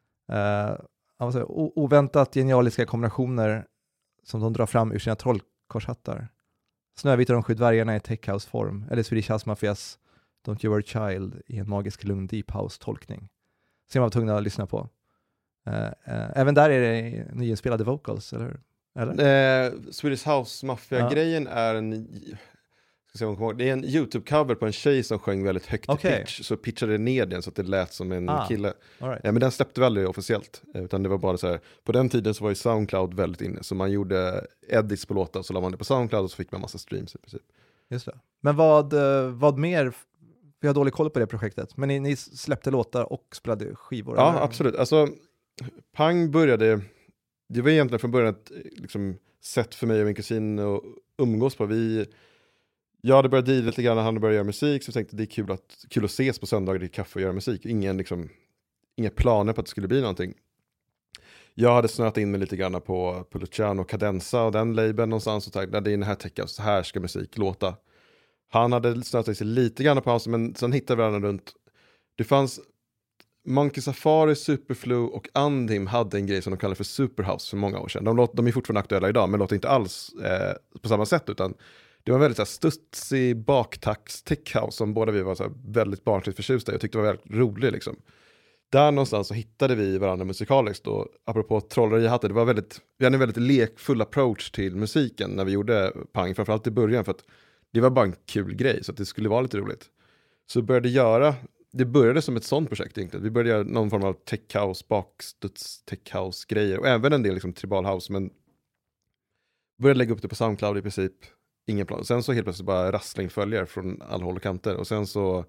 Oväntat genialiska kombinationer som de drar fram ur sina trollkorshattar. Snövit och de 7 dvärgarna i tech house form, eller Swedish House Mafias Don't You Were a Child i en magisk lugn deep house tolkning. Så jag var tvungna att lyssna på. Även där är det nyinspelade vocals, eller? Swedish House Mafia-grejen är det är en YouTube-cover på en tjej som sjöng väldigt högt i pitch, så pitchade ner den så att det lät som en kille. Men den släppte väldigt officiellt, utan det var bara så här, på den tiden så var ju SoundCloud väldigt inne, så man gjorde edits på låtar, så la man det på SoundCloud och så fick man massa streams i princip. Just det. Men vad mer, vi har dålig koll på det projektet, men ni släppte låtar och spelade skivor? Ja, eller? Absolut. Alltså, Pang började, det var egentligen från början ett liksom, sätt för mig och min kusin att umgås på. Jag hade börjat deala lite grann när han började göra musik, så jag tänkte det är kul att ses på söndagar i kaffe och göra musik. Inga planer på att det skulle bli någonting. Jag hade snöat in mig lite grann på Luciano och Cadenza och den labeln någonstans och tänkte, det är den här tecken, så här ska musik låta. Han hade snöat in sig lite grann på house, men sen hittade vi varandra runt. Det fanns Monkey Safari, Superflu och Andim hade en grej som de kallade för Superhouse för många år sedan. De är fortfarande aktuella idag, men låter inte alls på samma sätt, utan det var en väldigt så här, studsig baktakts tech house som båda vi var så här, väldigt barnsligt förtjusta. Jag tyckte det var väldigt roligt liksom. Där någonstans så hittade vi varandra musikaliskt, och apropå trolleri hade vi hade en väldigt lekfull approach till musiken när vi gjorde Pang, framförallt i början, för att det var bara en kul grej så att det skulle vara lite roligt. Så det började som ett sånt projekt egentligen. Vi började göra någon form av tech house, bakstuds tech house grejer, och även en del liksom tribal house, men började lägga upp det på SoundCloud i princip. Ingen plan. Sen så helt plötsligt bara rassling följer från alla håll och kanter. Och sen så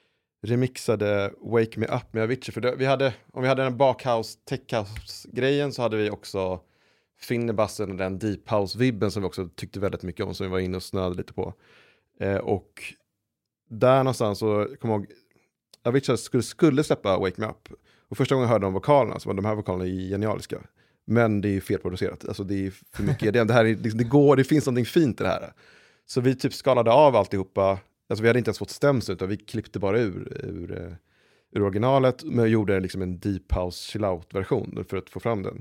remixade Wake Me Up med Avicii. För om vi hade den bakhouse, techhouse-grejen, så hade vi också Finnebassen och den deep house-vibben som vi också tyckte väldigt mycket om, som vi var inne och snöade lite på. Och där någonstans så kom jag ihåg, Avicii skulle släppa Wake Me Up. Och första gången jag hörde de vokalerna, så var de här vokalerna genialiska. Men det är felproducerat. Alltså det är för mycket. Det finns någonting fint i det här. Så vi typ skalade av alltihopa. Alltså vi hade inte ens fått stäms, utan vi klippte bara ur originalet, men gjorde liksom en deep house chill-out-version för att få fram den.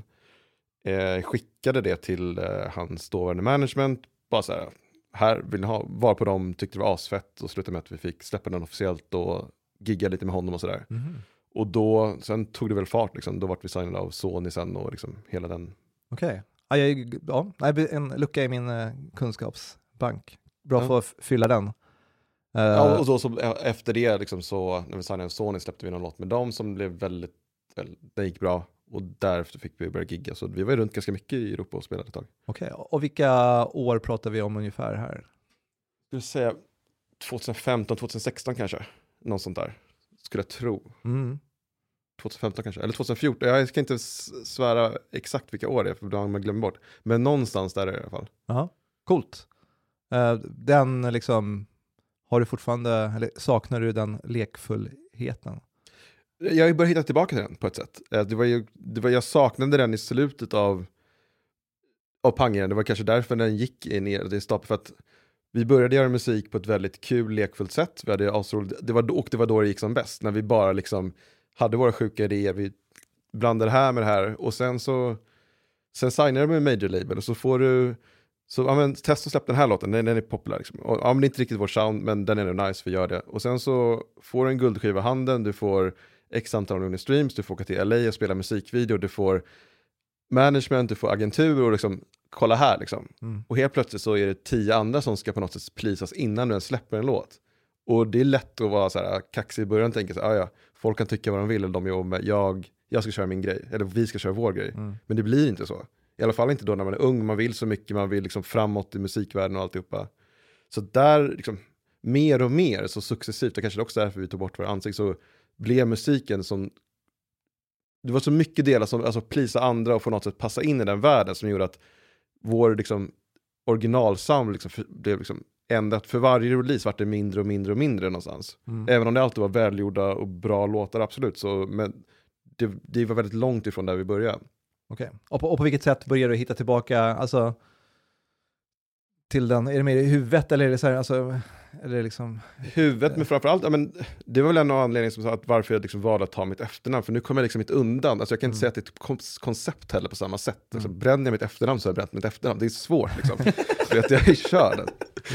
Skickade det till hans dåvarande management. Bara så här vill ni ha, var på dem tyckte det var asfett, och slutade med att vi fick släppa den officiellt och gigga lite med honom och sådär. Och då, sen tog det väl fart liksom. Då vart vi signade av Sony sen och liksom hela den. Okej. En lucka i min kunskapsbank. Bra för att fylla den. Ja, och så efter det liksom, så när vi signade av Sony släppte vi någon låt med dem som blev det gick bra, och därefter fick vi börja gigga. Så vi var runt ganska mycket i Europa och spelade ett tag. Okej. Och vilka år pratar vi om ungefär här? Jag skulle säga 2015, 2016 kanske. Någon sånt där. Skulle jag tro. 2015 kanske. Eller 2014. Jag ska inte svära exakt vilka år det är, för då har man glömt bort. Men någonstans där är det i alla fall. Jaha, coolt. Den liksom, har du fortfarande, eller saknar du den lekfullheten? Jag börjar hitta tillbaka till den på ett sätt. Jag saknade den i slutet av Pangen. Det var kanske därför den gick ner i stapel, för att vi började göra musik på ett väldigt kul, lekfullt sätt. Det var då det gick som bäst. När vi bara liksom hade våra sjuka idéer. Vi blandade det här med det här. Och sen så Sen signar du med major label och så får du testa att släppa den här låten, den är populär liksom. Och, men det är inte riktigt vår sound, men den är nog nice för att göra det. Och sen så får du en guldskiva i handen, du får x antal miljoner streams, du får åka till LA och spela musikvideo, du får management, du får agentur och liksom, kolla här liksom. Och helt plötsligt så är det 10 andra som ska på något sätt plisas innan du ens släpper en låt. Och det är lätt att vara så här kaxig i början och tänka så här, ja, folk kan tycka vad de vill eller de jobbar med, jag ska köra min grej, eller vi ska köra vår grej. Men det blir inte så. I alla fall inte då när man är ung, man vill så mycket, man vill liksom framåt i musikvärlden och alltihopa. Så där liksom, mer och mer, så successivt, det kanske också är därför vi tog bort våra ansikte, så blev musiken som, det var så mycket delar som, alltså plisa andra och på något sätt passa in i den världen som gjorde att vår liksom originalsound liksom, blev liksom ändrat. För varje release vart det mindre och mindre och mindre någonstans. Även om det alltid var välgjorda och bra låtar, absolut, så, men det var väldigt långt ifrån där vi började. Okej. Och på vilket sätt börjar du hitta tillbaka, alltså till den, är det mer i huvudet eller är det så här, alltså, eller liksom huvudet, men framförallt, men det var väl en av anledningarna som sa att varför jag liksom valde att ta mitt efternamn, för nu kommer jag liksom inte undan, alltså jag kan inte säga att det är ett koncept heller på samma sätt. Alltså, bränner jag mitt efternamn så har jag bränt mitt efternamn, det är svårt liksom, för att jag är körd.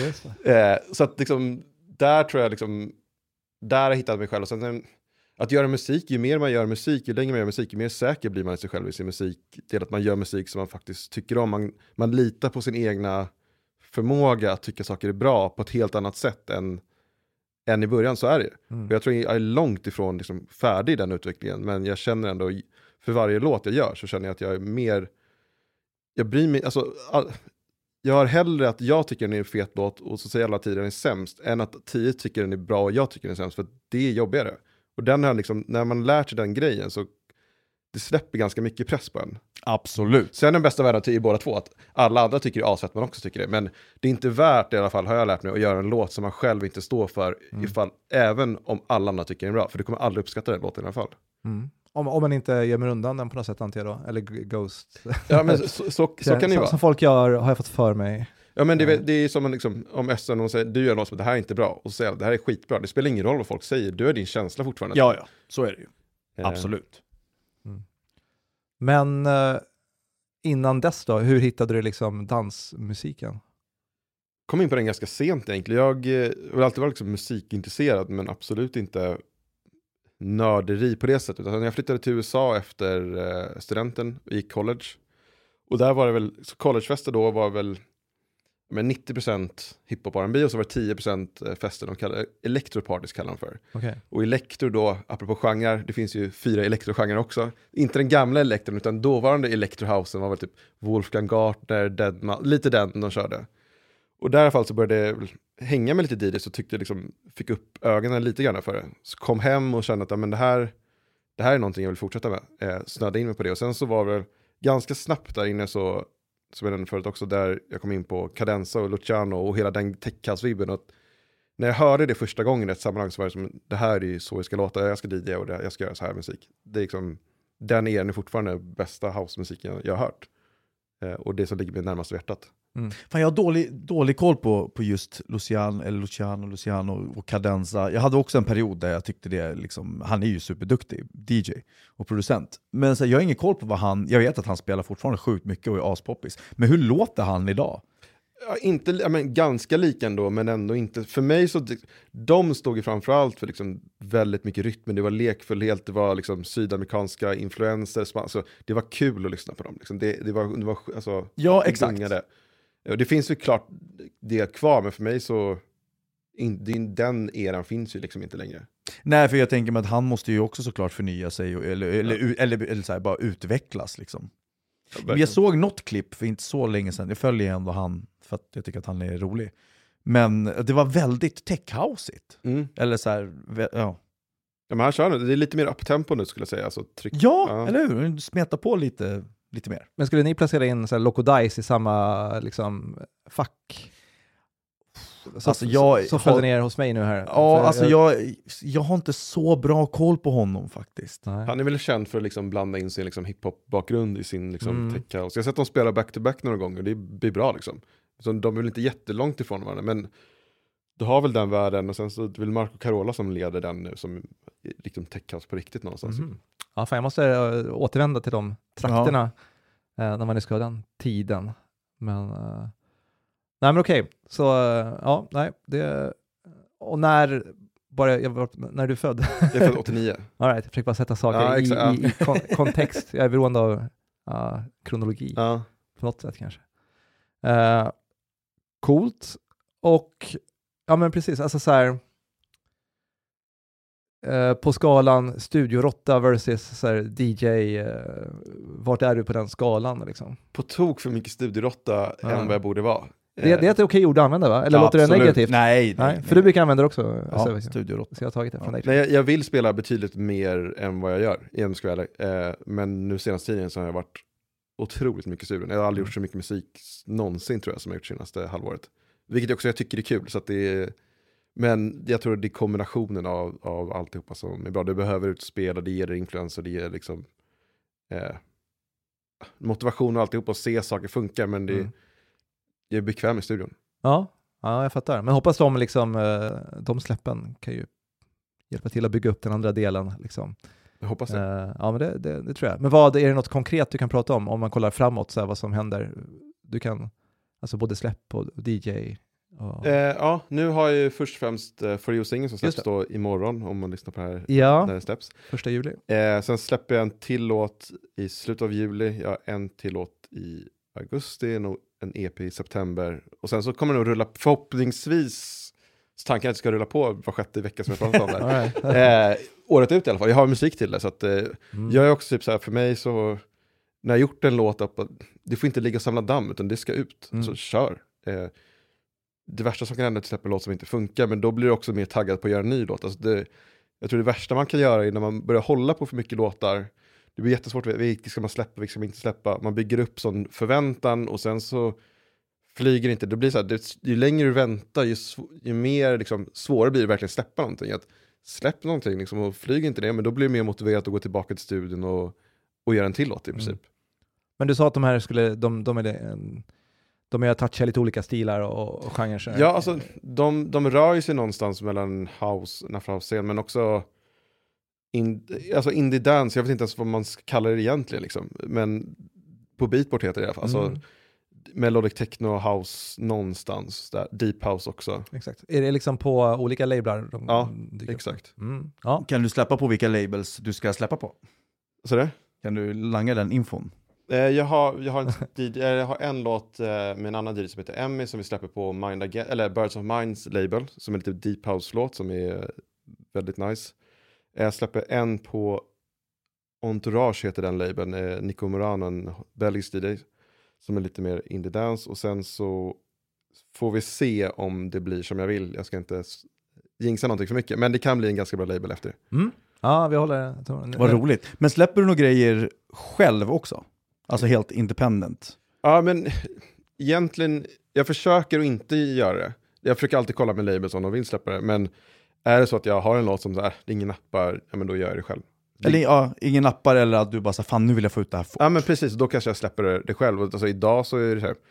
Så att liksom, där tror jag liksom, där har jag hittat mig själv. Och sen att göra musik, ju mer man gör musik, ju längre man gör musik, ju mer säker blir man i sig själv i sin musik. Det är att man gör musik som man faktiskt tycker om. Man litar på sin egna förmåga att tycka saker är bra på ett helt annat sätt än i början, så är det. Och jag tror jag är långt ifrån liksom färdig i den utvecklingen, men jag känner ändå, för varje låt jag gör så känner jag att jag är mer, jag bryr mig, alltså jag har hellre att jag tycker den är en fet låt och så säger alla 10 den är sämst, än att 10 tycker den är bra och jag tycker den är sämst, för det är jobbigare. Och den här liksom, när man lär sig den grejen så det släpper ganska mycket press på en. Absolut. Sen den bästa världen är båda två, att alla andra tycker det är asfett, man också tycker det. Men det är inte värt, i alla fall har jag lärt mig, att göra en låt som man själv inte står för, även om alla andra tycker den är bra. För du kommer aldrig uppskatta den låten i alla fall. Om man inte gömmer undan den på något sätt, antar jag då. Eller Ghost. Ja, men så kan det vara. Som folk gör, har jag fått för mig. Ja, men det är som en, liksom, om SN och säger, du gör något som det här är inte bra, och så säger det här är skitbra. Det spelar ingen roll vad folk säger, du är din känsla fortfarande. Ja, så är det ju. Absolut. Men innan dess då, hur hittade du liksom dansmusiken? Kom in på den ganska sent egentligen. Jag har alltid varit liksom musikintresserad, men absolut inte nörderi på det sättet. När jag flyttade till USA efter studenten och gick college, och där var det väl, så collegefester då var väl 90% hiphop R&B och så var det 10% fester, de kallar electroparties kallar de för. Okay. Och elektro då, apropå genre, det finns ju 4 elektrogenrer också. Inte den gamla elektron, utan dåvarande electrohousen var väl typ Wolfgang Gartner, Deadman, lite den de körde. Och där i alla fall så började jag hänga med lite DJs och tyckte liksom, fick upp ögonen lite grann för det. Så kom hem och kände att men det här är någonting jag vill fortsätta med. Snödde in mig på det. Och sen så var det ganska snabbt där inne så, som jag nämnde förut också, där jag kom in på Cadenza och Luciano och hela den tech-house-vibben. Och när jag hörde det första gången i ett sammanhang så var det som, det här är så jag ska låta, jag ska DJ och jag ska göra så här musik. Det är liksom, den är fortfarande bästa house-musiken jag har hört. Och det som ligger mig närmast hjärtat. Fan, jag har dålig koll på just Luciano och Cadenza. Jag hade också en period där jag tyckte det liksom, han är ju superduktig DJ och producent. Men så, jag har ingen koll på jag vet att han spelar fortfarande sjukt mycket och är aspoppis. Men hur låter han idag? Ja, ganska lika ändå, men ändå inte. För mig så, de stod ju framförallt för liksom väldigt mycket rytm. Det var lekfullhet, det var liksom sydamerikanska influenser. Alltså, det var kul att lyssna på dem. Liksom. Det var alltså, ja, exakt. Det finns ju klart det kvar, men för mig så den eran finns ju liksom inte längre. Nej, för jag tänker mig att han måste ju också såklart förnya sig eller så här, bara utvecklas liksom. Ja, jag såg något klipp för inte så länge sedan. Jag följer ändå han för att jag tycker att han är rolig. Men det var väldigt tech-houseigt. Eller så här, ja. Ja, men han kör det är lite mer uptempo nu skulle jag säga. Alltså, ja, eller hur? Smeta på lite mer. Men skulle ni placera in så här Loco Dice i samma liksom fack? Så följde ner hos mig nu här. Ja, alltså jag har inte så bra koll på honom faktiskt. Nej. Han är väl känd för att liksom blanda in sin liksom hiphop-bakgrund i sin liksom tech house. Jag har sett dem spela back-to-back några gånger. Det blir bra liksom. Så de är väl inte jättelångt ifrån varandra, men du har väl den världen, och sen så vill Marco Carola som leder den nu, som liksom tech house på riktigt någonstans. Ja, fan, jag måste återvända till de trakterna. när man ska ha den tiden. Men nej men okej. Så ja, nej. Och när du är född? Jag är född 89. All right, jag försöker bara sätta saker i kontext. Jag är beroende av kronologi. Ja. På något sätt kanske. Coolt. Och ja men precis, alltså så här på skalan studiorotta versus så här, DJ, vart är du på den skalan liksom? På tok för mycket studierotta än vad jag borde vara. Det är ett okej ord att använda, va? Eller låter det negativt? Nej. För du brukar använda det också. Ja, alltså, studierotta. Så jag har tagit det från dig. Nej, jag vill spela betydligt mer än vad jag gör i en skväll. Men nu senaste tiden så har jag varit otroligt mycket studion. Jag har aldrig gjort så mycket musik någonsin tror jag som jag gjort senaste halvåret. Vilket också jag tycker är kul. Så att det är, men jag tror att det är kombinationen av alltihopa som är bra. Du behöver utspela, det ger dig influenser, det ger liksom motivation och alltihopa och se saker funkar. Men det är bekväm i studion. Ja, jag fattar. Men hoppas de släppen kan ju hjälpa till att bygga upp den andra delen. Liksom. Jag hoppas det. Ja, men det tror jag. Men är det något konkret du kan prata om man kollar framåt, så här, vad som händer? Du kan, alltså både släpp och DJ. Ja, nu har jag ju först och främst For You-singeln som släpps då imorgon om man lyssnar på det här när det släpps. 1 juli. Sen släpper jag en till låt i slutet av juli. Jag har en till låt i augusti, en EP i september. Och sen så kommer det nog rulla, förhoppningsvis, tanken att det ska rulla på var 6:e vecka som jag pratar om där. Året ut i alla fall. Jag har musik till det. Så att, jag är också typ så här, för mig så, när jag gjort en låt, det får inte ligga och samla damm, utan det ska ut. Så kör. Det värsta som kan hända är att släppa en låt som inte funkar, men då blir det också mer taggad på att göra en ny låt. Alltså jag tror det värsta man kan göra är när man börjar hålla på för mycket låtar. Det blir jättesvårt att veta vilka ska man släppa, vilka ska man inte släppa. Man bygger upp sån förväntan och sen så flyger inte. Det blir så här, ju längre du väntar, ju mer liksom, svårare blir det verkligen släppa någonting. Att släpp någonting liksom, och flyger inte det, men då blir det mer motiverat att gå tillbaka till studion och göra en till låt i princip. Men du sa att de här skulle, de är toucha lite olika stilar och genrer. Ja, alltså de rör ju sig någonstans mellan house, nafra-house-scen, men också indie dance. Jag vet inte ens vad man ska kalla det egentligen liksom. Men på Beatport heter det i alla fall. Alltså melodic techno house någonstans där. Deep house också. Exakt. Är det liksom på olika lablar? Ja, exakt. Ja. Kan du släppa på vilka labels du ska släppa på? Så det? Kan du langa den infon? Jag har en låt med en annan DJ som heter Emmy som vi släpper på Mind Again, eller Birds of Minds label, som är lite deep house-låt som är väldigt nice. Jag släpper en på Entourage heter den labeln, Nico Morano, en belgisk DJ som är lite mer indie dance, och sen så får vi se om det blir som jag vill. Jag ska inte jinxa någonting för mycket, men det kan bli en ganska bra label efter. Ja, vi håller. Vad roligt. Men släpper du några grejer själv också? Alltså helt independent? Ja, men egentligen, jag försöker att inte göra det. Jag försöker alltid kolla med labels om de vill släppa det, men är det så att jag har en låt som så här, det är ingen appar, ja men då gör jag det själv. Eller ingen appar, eller att du bara så fan nu vill jag få ut det här. Ja men precis, då kanske jag släpper det själv. Alltså idag så är det så här,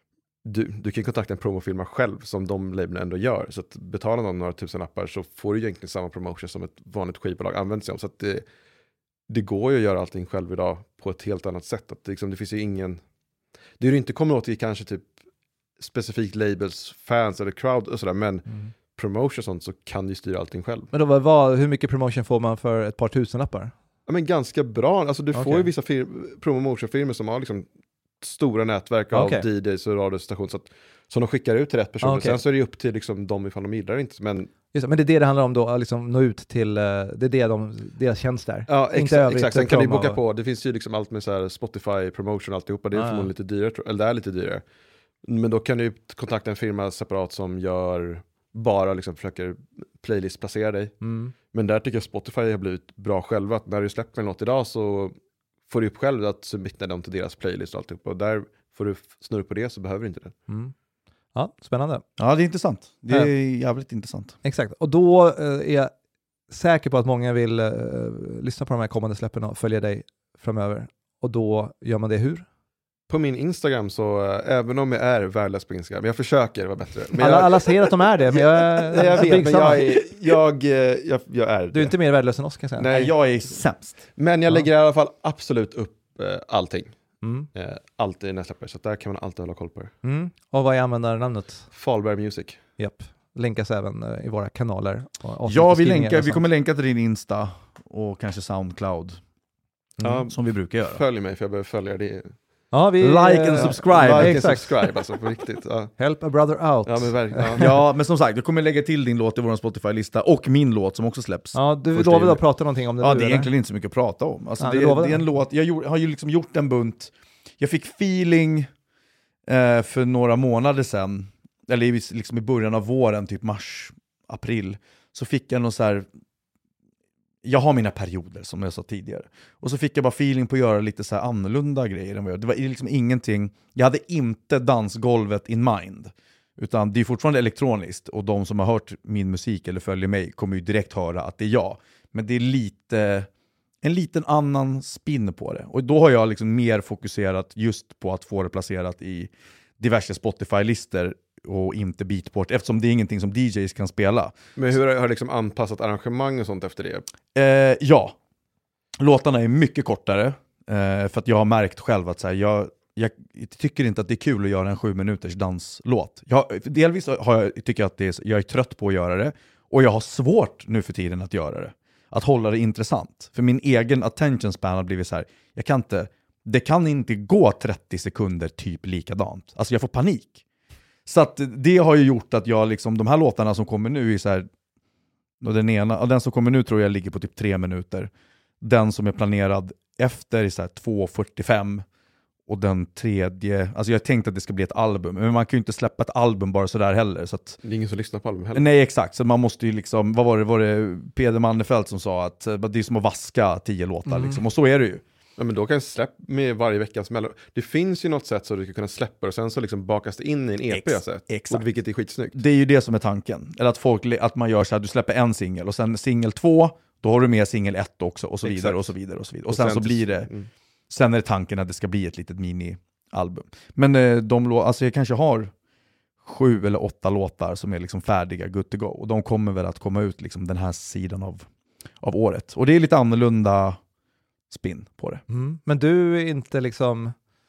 du kan kontakta en promofirma själv som de labeln ändå gör. Så att betala någon några tusen appar så får du egentligen samma promotion som ett vanligt skivbolag använder sig av. Så att det går ju att göra allting själv idag på ett helt annat sätt. Att det finns ju ingen... Det är ju inte kommer åt i kanske typ specifikt labels, fans eller crowd och sådär, men promotion och sånt så kan du styra allting själv. Men då, hur mycket promotion får man för ett par tusenlappar? Ja, men ganska bra. Alltså du får ju vissa promotionfirmor som har liksom stora nätverk av DJs och radiostationer som de skickar ut till rätt personer. Sen så är det upp till liksom dem ifall de gillar inte. Men det är det handlar om då, liksom nå ut till, det är det deras tjänster. Ja, exakt. Sen kan du boka på, det finns ju liksom allt med så här Spotify promotion och alltihopa, det är förmodligen lite dyrare, eller det är lite dyrare. Men då kan du kontakta en firma separat som gör bara liksom försöker playlist-placera dig. Men där tycker jag Spotify har blivit bra själva, att när du släpper något idag så får du upp själv att submitta dem till deras playlist och alltihopa, och där får du snurra på det så behöver du inte det. Ja, spännande. Ja, det är intressant. Det är jävligt intressant. Exakt. Och då är jag säker på att många vill lyssna på de här kommande släppen och följa dig framöver. Och då gör man det hur? På min Instagram, så även om jag är värdelös på Instagram, jag försöker vara bättre. Men alla säger att de är det, men jag vet, men jag är det. Du är inte mer värdelös än oss, kan jag säga. Nej, jag är sämst. Men jag lägger i alla fall absolut upp allting. Alltid när jag släpper, så där kan man alltid hålla koll på det. Och vad är användarnamnet? Fahlberg Music. Japp. Länkas även i våra kanaler. Ja, vi kommer länka till din Insta och kanske Soundcloud. Som vi brukar göra. Följ mig, för jag behöver följa det. Ja, like and subscribe. Like and subscribe, alltså på riktigt. Ja. Help a brother out. Ja, men verkligen. Ja, men som sagt, jag kommer lägga till din låt i vår Spotify-lista och min låt som också släpps. Ja, du lovade att prata någonting om det. Ja, det är egentligen inte så mycket att prata om. Alltså, det är en låt, har ju liksom gjort en bunt. Jag fick feeling för några månader sedan, eller liksom i början av våren, typ mars, april, så fick jag någon så här. Jag har mina perioder som jag sa tidigare. Och så fick jag bara feeling på att göra lite så här annorlunda grejer än vad jag. Det var liksom ingenting. Jag hade inte dansgolvet in mind. Utan det är fortfarande elektroniskt. Och de som har hört min musik eller följer mig kommer ju direkt höra att det är jag. Men det är en liten annan spin på det. Och då har jag liksom mer fokuserat just på att få det placerat i diverse Spotify-lister och inte beatport, eftersom det är ingenting som DJs kan spela. Men hur har du liksom anpassat arrangemang och sånt efter det? Ja, låtarna är mycket kortare, för att jag har märkt själv att så här, jag tycker inte att det är kul att göra en 7 minuters danslåt. Delvis tycker jag att jag är trött på att göra det, och jag har svårt nu för tiden att göra det. Att hålla det intressant. För min egen attention span har blivit så här, det kan inte gå 30 sekunder typ likadant. Alltså jag får panik. Så att det har ju gjort att jag liksom, de här låtarna som kommer nu är så här, och den som kommer nu tror jag ligger på typ 3 minuter. Den som är planerad efter är så här 2:45, och den tredje, alltså jag tänkte att det ska bli ett album, men man kan ju inte släppa ett album bara så där heller, så att det är ingen som lyssnar på album heller. Nej, exakt, så man måste ju liksom, var det Peder Mannefelt som sa att det är som att vaska 10 låtar liksom, och så är det ju. Ja, men då kan jag släppa med varje veckans mellan. Det finns ju något sätt så du kan kunna släppa och sen så liksom bakas det in i en EP. Exakt. Vilket är skitsnyggt. Det är ju det som är tanken. Eller att man gör så här, du släpper en singel och sen singel 2, då har du med singel 1 också, och så vidare och så vidare och så vidare. Och sen så blir det, sen är det tanken att det ska bli ett litet mini-album. Men alltså jag kanske har 7 eller 8 låtar som är liksom färdiga, good to go. Och de kommer väl att komma ut liksom den här sidan av året. Och det är lite annorlunda spin på det. Men du är inte liksom,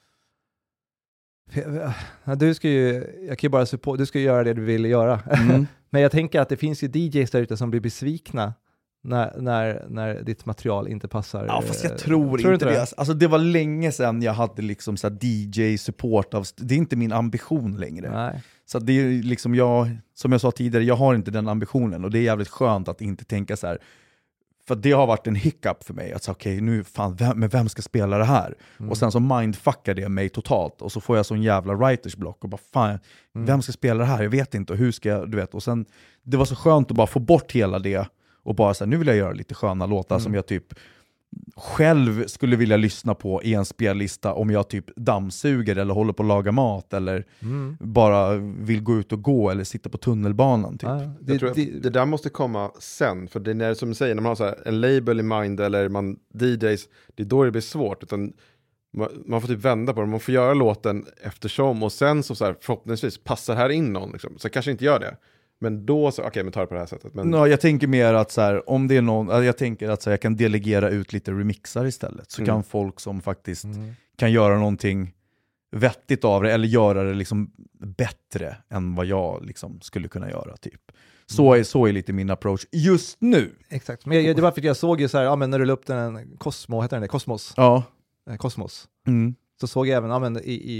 du ska ju bara support, du ska göra det du vill göra. Men jag tänker att det finns ju DJs där ute som blir besvikna när ditt material inte passar. Ja, fast jag tror inte det. Alltså det var länge sedan jag hade liksom så här DJ-support det är inte min ambition längre. Nej. Så det är liksom som jag sa tidigare, jag har inte den ambitionen, och det är jävligt skönt att inte tänka så här. För det har varit en hiccup för mig. Att säga, okej, nu fan, vem ska spela det här? Och sen så mindfuckar det mig totalt. Och så får jag sån jävla writers block. Och bara, fan, vem ska spela det här? Jag vet inte. Och hur ska jag, du vet. Och sen, det var så skönt att bara få bort hela det. Och bara så här, nu vill jag göra lite sköna låtar som jag typ själv skulle vilja lyssna på i en spellista om jag typ dammsuger eller håller på att laga mat eller bara vill gå ut och gå eller sitta på tunnelbanan typ. Jag tror att det där måste komma sen, för det är som du säger, när man har så här en label i mind eller man DJs, det är då det blir svårt, utan man får typ vända på det, man får göra låten eftersom, och sen så här, förhoppningsvis passar här in någon liksom. Så kanske inte gör det. Men då så, okej, men tar det på det här sättet. Men jag tänker mer att så här, om det är någon, jag tänker att så här, jag kan delegera ut lite remixar istället. Så kan folk som faktiskt kan göra någonting vettigt av det, eller göra det liksom bättre än vad jag liksom skulle kunna göra typ. Så är lite min approach just nu. Exakt. Men det var för att jag såg ju så här, men när du la upp den Cosmo, heter den det? Cosmos. Ja. Cosmos. Så såg jag även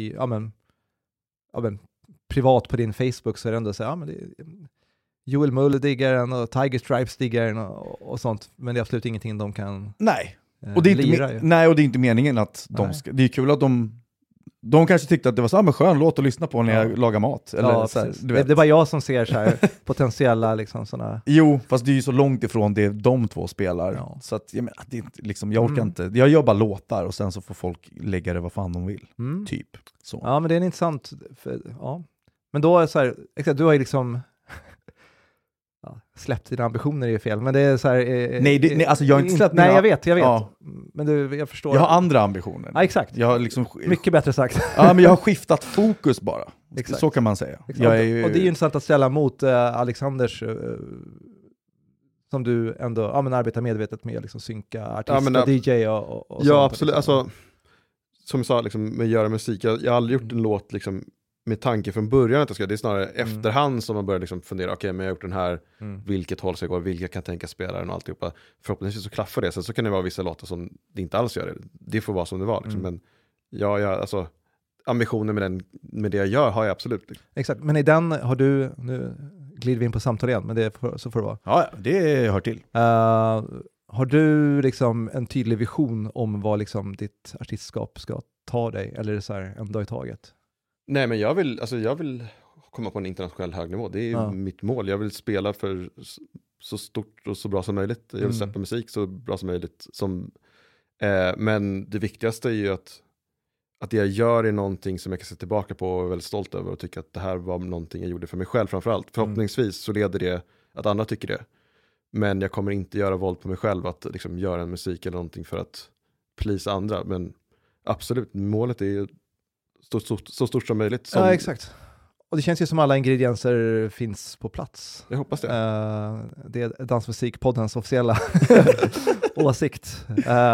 privat på din Facebook, så är det ändå så här, men det är Joel Mull diggar den och Tiger Stripes diggar den och sånt, men det är absolut ingenting de kan. Nej. Och det är inte och det är inte meningen att de ska, det är kul att de kanske tyckte att det var så här, skön låt att lyssna på när jag lagar mat eller så här, du vet. Det är bara jag som ser så här potentiella liksom såna. Jo, fast det är ju så långt ifrån det de två spelar. Så att jag menar, det är inte, liksom, jag orkar inte. Jag gör bara låtar och sen så får folk lägga det vad fan de vill. Typ så. Ja, men det är intressant men då är så här, exakt, du har ju liksom släppt dina ambitioner, är ju fel, men det är så här nej, alltså jag har inte släppt nej, jag vet. Ja. Men jag förstår. Jag har andra ambitioner. Ja, exakt. Jag har liksom mycket bättre sagt. Ja, men jag har skiftat fokus bara. Exakt. Så kan man säga. Och det är ju intressant att ställa mot Alexanders som du ändå arbetar medvetet med, liksom synka artist och DJ och ja, absolut. Alltså, som jag sa, liksom, med att göra musik, jag har aldrig gjort en låt liksom, med tanke från början att jag ska, det är snarare efterhand som man börjar liksom fundera, okej, men jag har gjort den här, vilket håll ska jag gå, vilka kan tänka spela den och alltihopa. Förhoppningsvis så klaffar det, sen så kan det vara vissa låtar som det inte alls gör det. Det får vara som det var liksom. Men alltså ambitionen med det jag gör har jag absolut. Exakt, men i den har du, nu glider vi in på samtal igen, men så får det vara. Ja, det hör till. Har du liksom en tydlig vision om vad liksom ditt artistskap ska ta dig, eller är det så här en dag i taget? Nej, men jag vill komma på en internationell hög nivå. Det är ju mitt mål. Jag vill spela för så stort och så bra som möjligt. Jag vill släppa musik så bra som möjligt. Men det viktigaste är ju att det jag gör är någonting som jag kan se tillbaka på och är väldigt stolt över och tycka att det här var någonting jag gjorde för mig själv framförallt. Förhoppningsvis så leder det att andra tycker det. Men jag kommer inte göra våld på mig själv att liksom göra en musik eller någonting för att please andra. Men absolut, målet är ju så stort som möjligt. Ja, exakt. Och det känns ju som alla ingredienser finns på plats. Jag hoppas det. Det är Dansmusikpoddens officiella åsikt.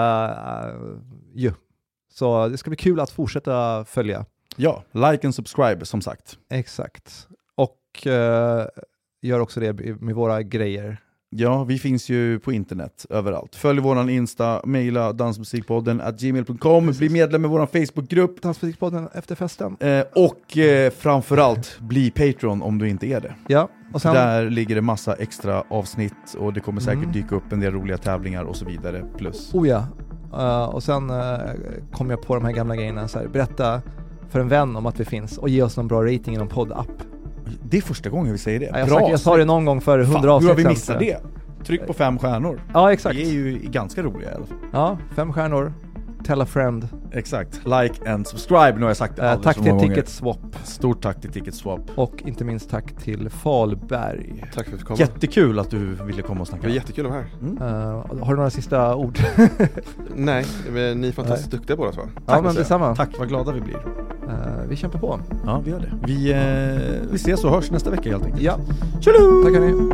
Så det ska bli kul att fortsätta följa. Ja, like and subscribe som sagt. Exakt. Och gör också det med våra grejer. Ja, vi finns ju på internet överallt. Följ våran Insta, mejla dansmusikpodden@gmail.com, bli medlem i våran Facebookgrupp Dansmusikpodden efter festen. Och framförallt bli Patreon om du inte är det. Ja, och sen... Där ligger det massa extra avsnitt och det kommer säkert dyka upp en del roliga tävlingar och så vidare plus. Oh ja. Och sen kom jag på de här gamla grejerna så här, berätta för en vän om att vi finns och ge oss någon bra rating i någon poddapp. Det är första gången vi säger det. Ja, jag sa det någon gång för 100 avsnitt. Hur har vi missat det? Tryck på 5 stjärnor. Ja, exakt. Det är ju ganska roliga i alla fall. Ja, 5 stjärnor. Tell a friend. Exakt. Like and subscribe. Nu har jag sagt det tack till Ticket Swap. Stort tack till Ticket Swap. Och inte minst tack till Falberg. Tack för att du kom. Jättekul att du ville komma och snacka. Det var jättekul att vara här. Har du några sista ord? Nej, men ni är fantastiskt duktiga båda två. Ja, men detsamma. Tack, vad glada vi blir. Vi kämpar på. Ja, vi gör det. Vi ses och hörs nästa vecka helt enkelt. Ja. Tjolo! Tack hörni.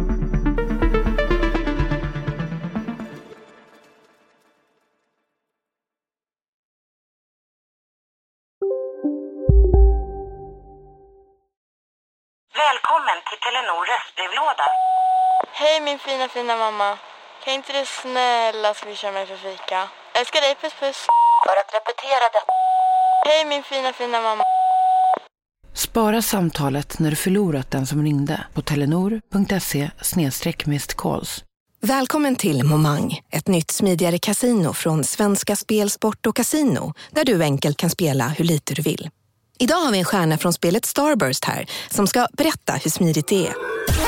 Välkommen till Telenor röstbrevlåda. Hej min fina mamma. Kan inte du snälla swisha mig för fika? Älskar dig, puss puss. För att repetera det. Hej min fina mamma. Spara samtalet när du förlorat den som ringde på telenor.se/missed-calls. Välkommen till Momang, ett nytt smidigare kasino från Svenska Spel, Sport och Casino, där du enkelt kan spela hur lite du vill. Idag har vi en stjärna från spelet Starburst här som ska berätta hur smidigt det är.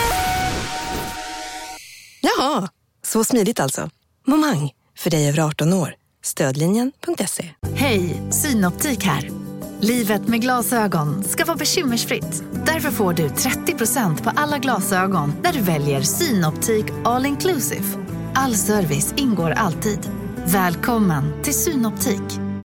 Jaha, så smidigt alltså. Momang, för dig över 18 år. Stödlinjen.se. Hej, Synoptik här. Livet med glasögon ska vara bekymmersfritt. Därför får du 30% på alla glasögon när du väljer Synoptik All Inclusive. All service ingår alltid. Välkommen till Synoptik.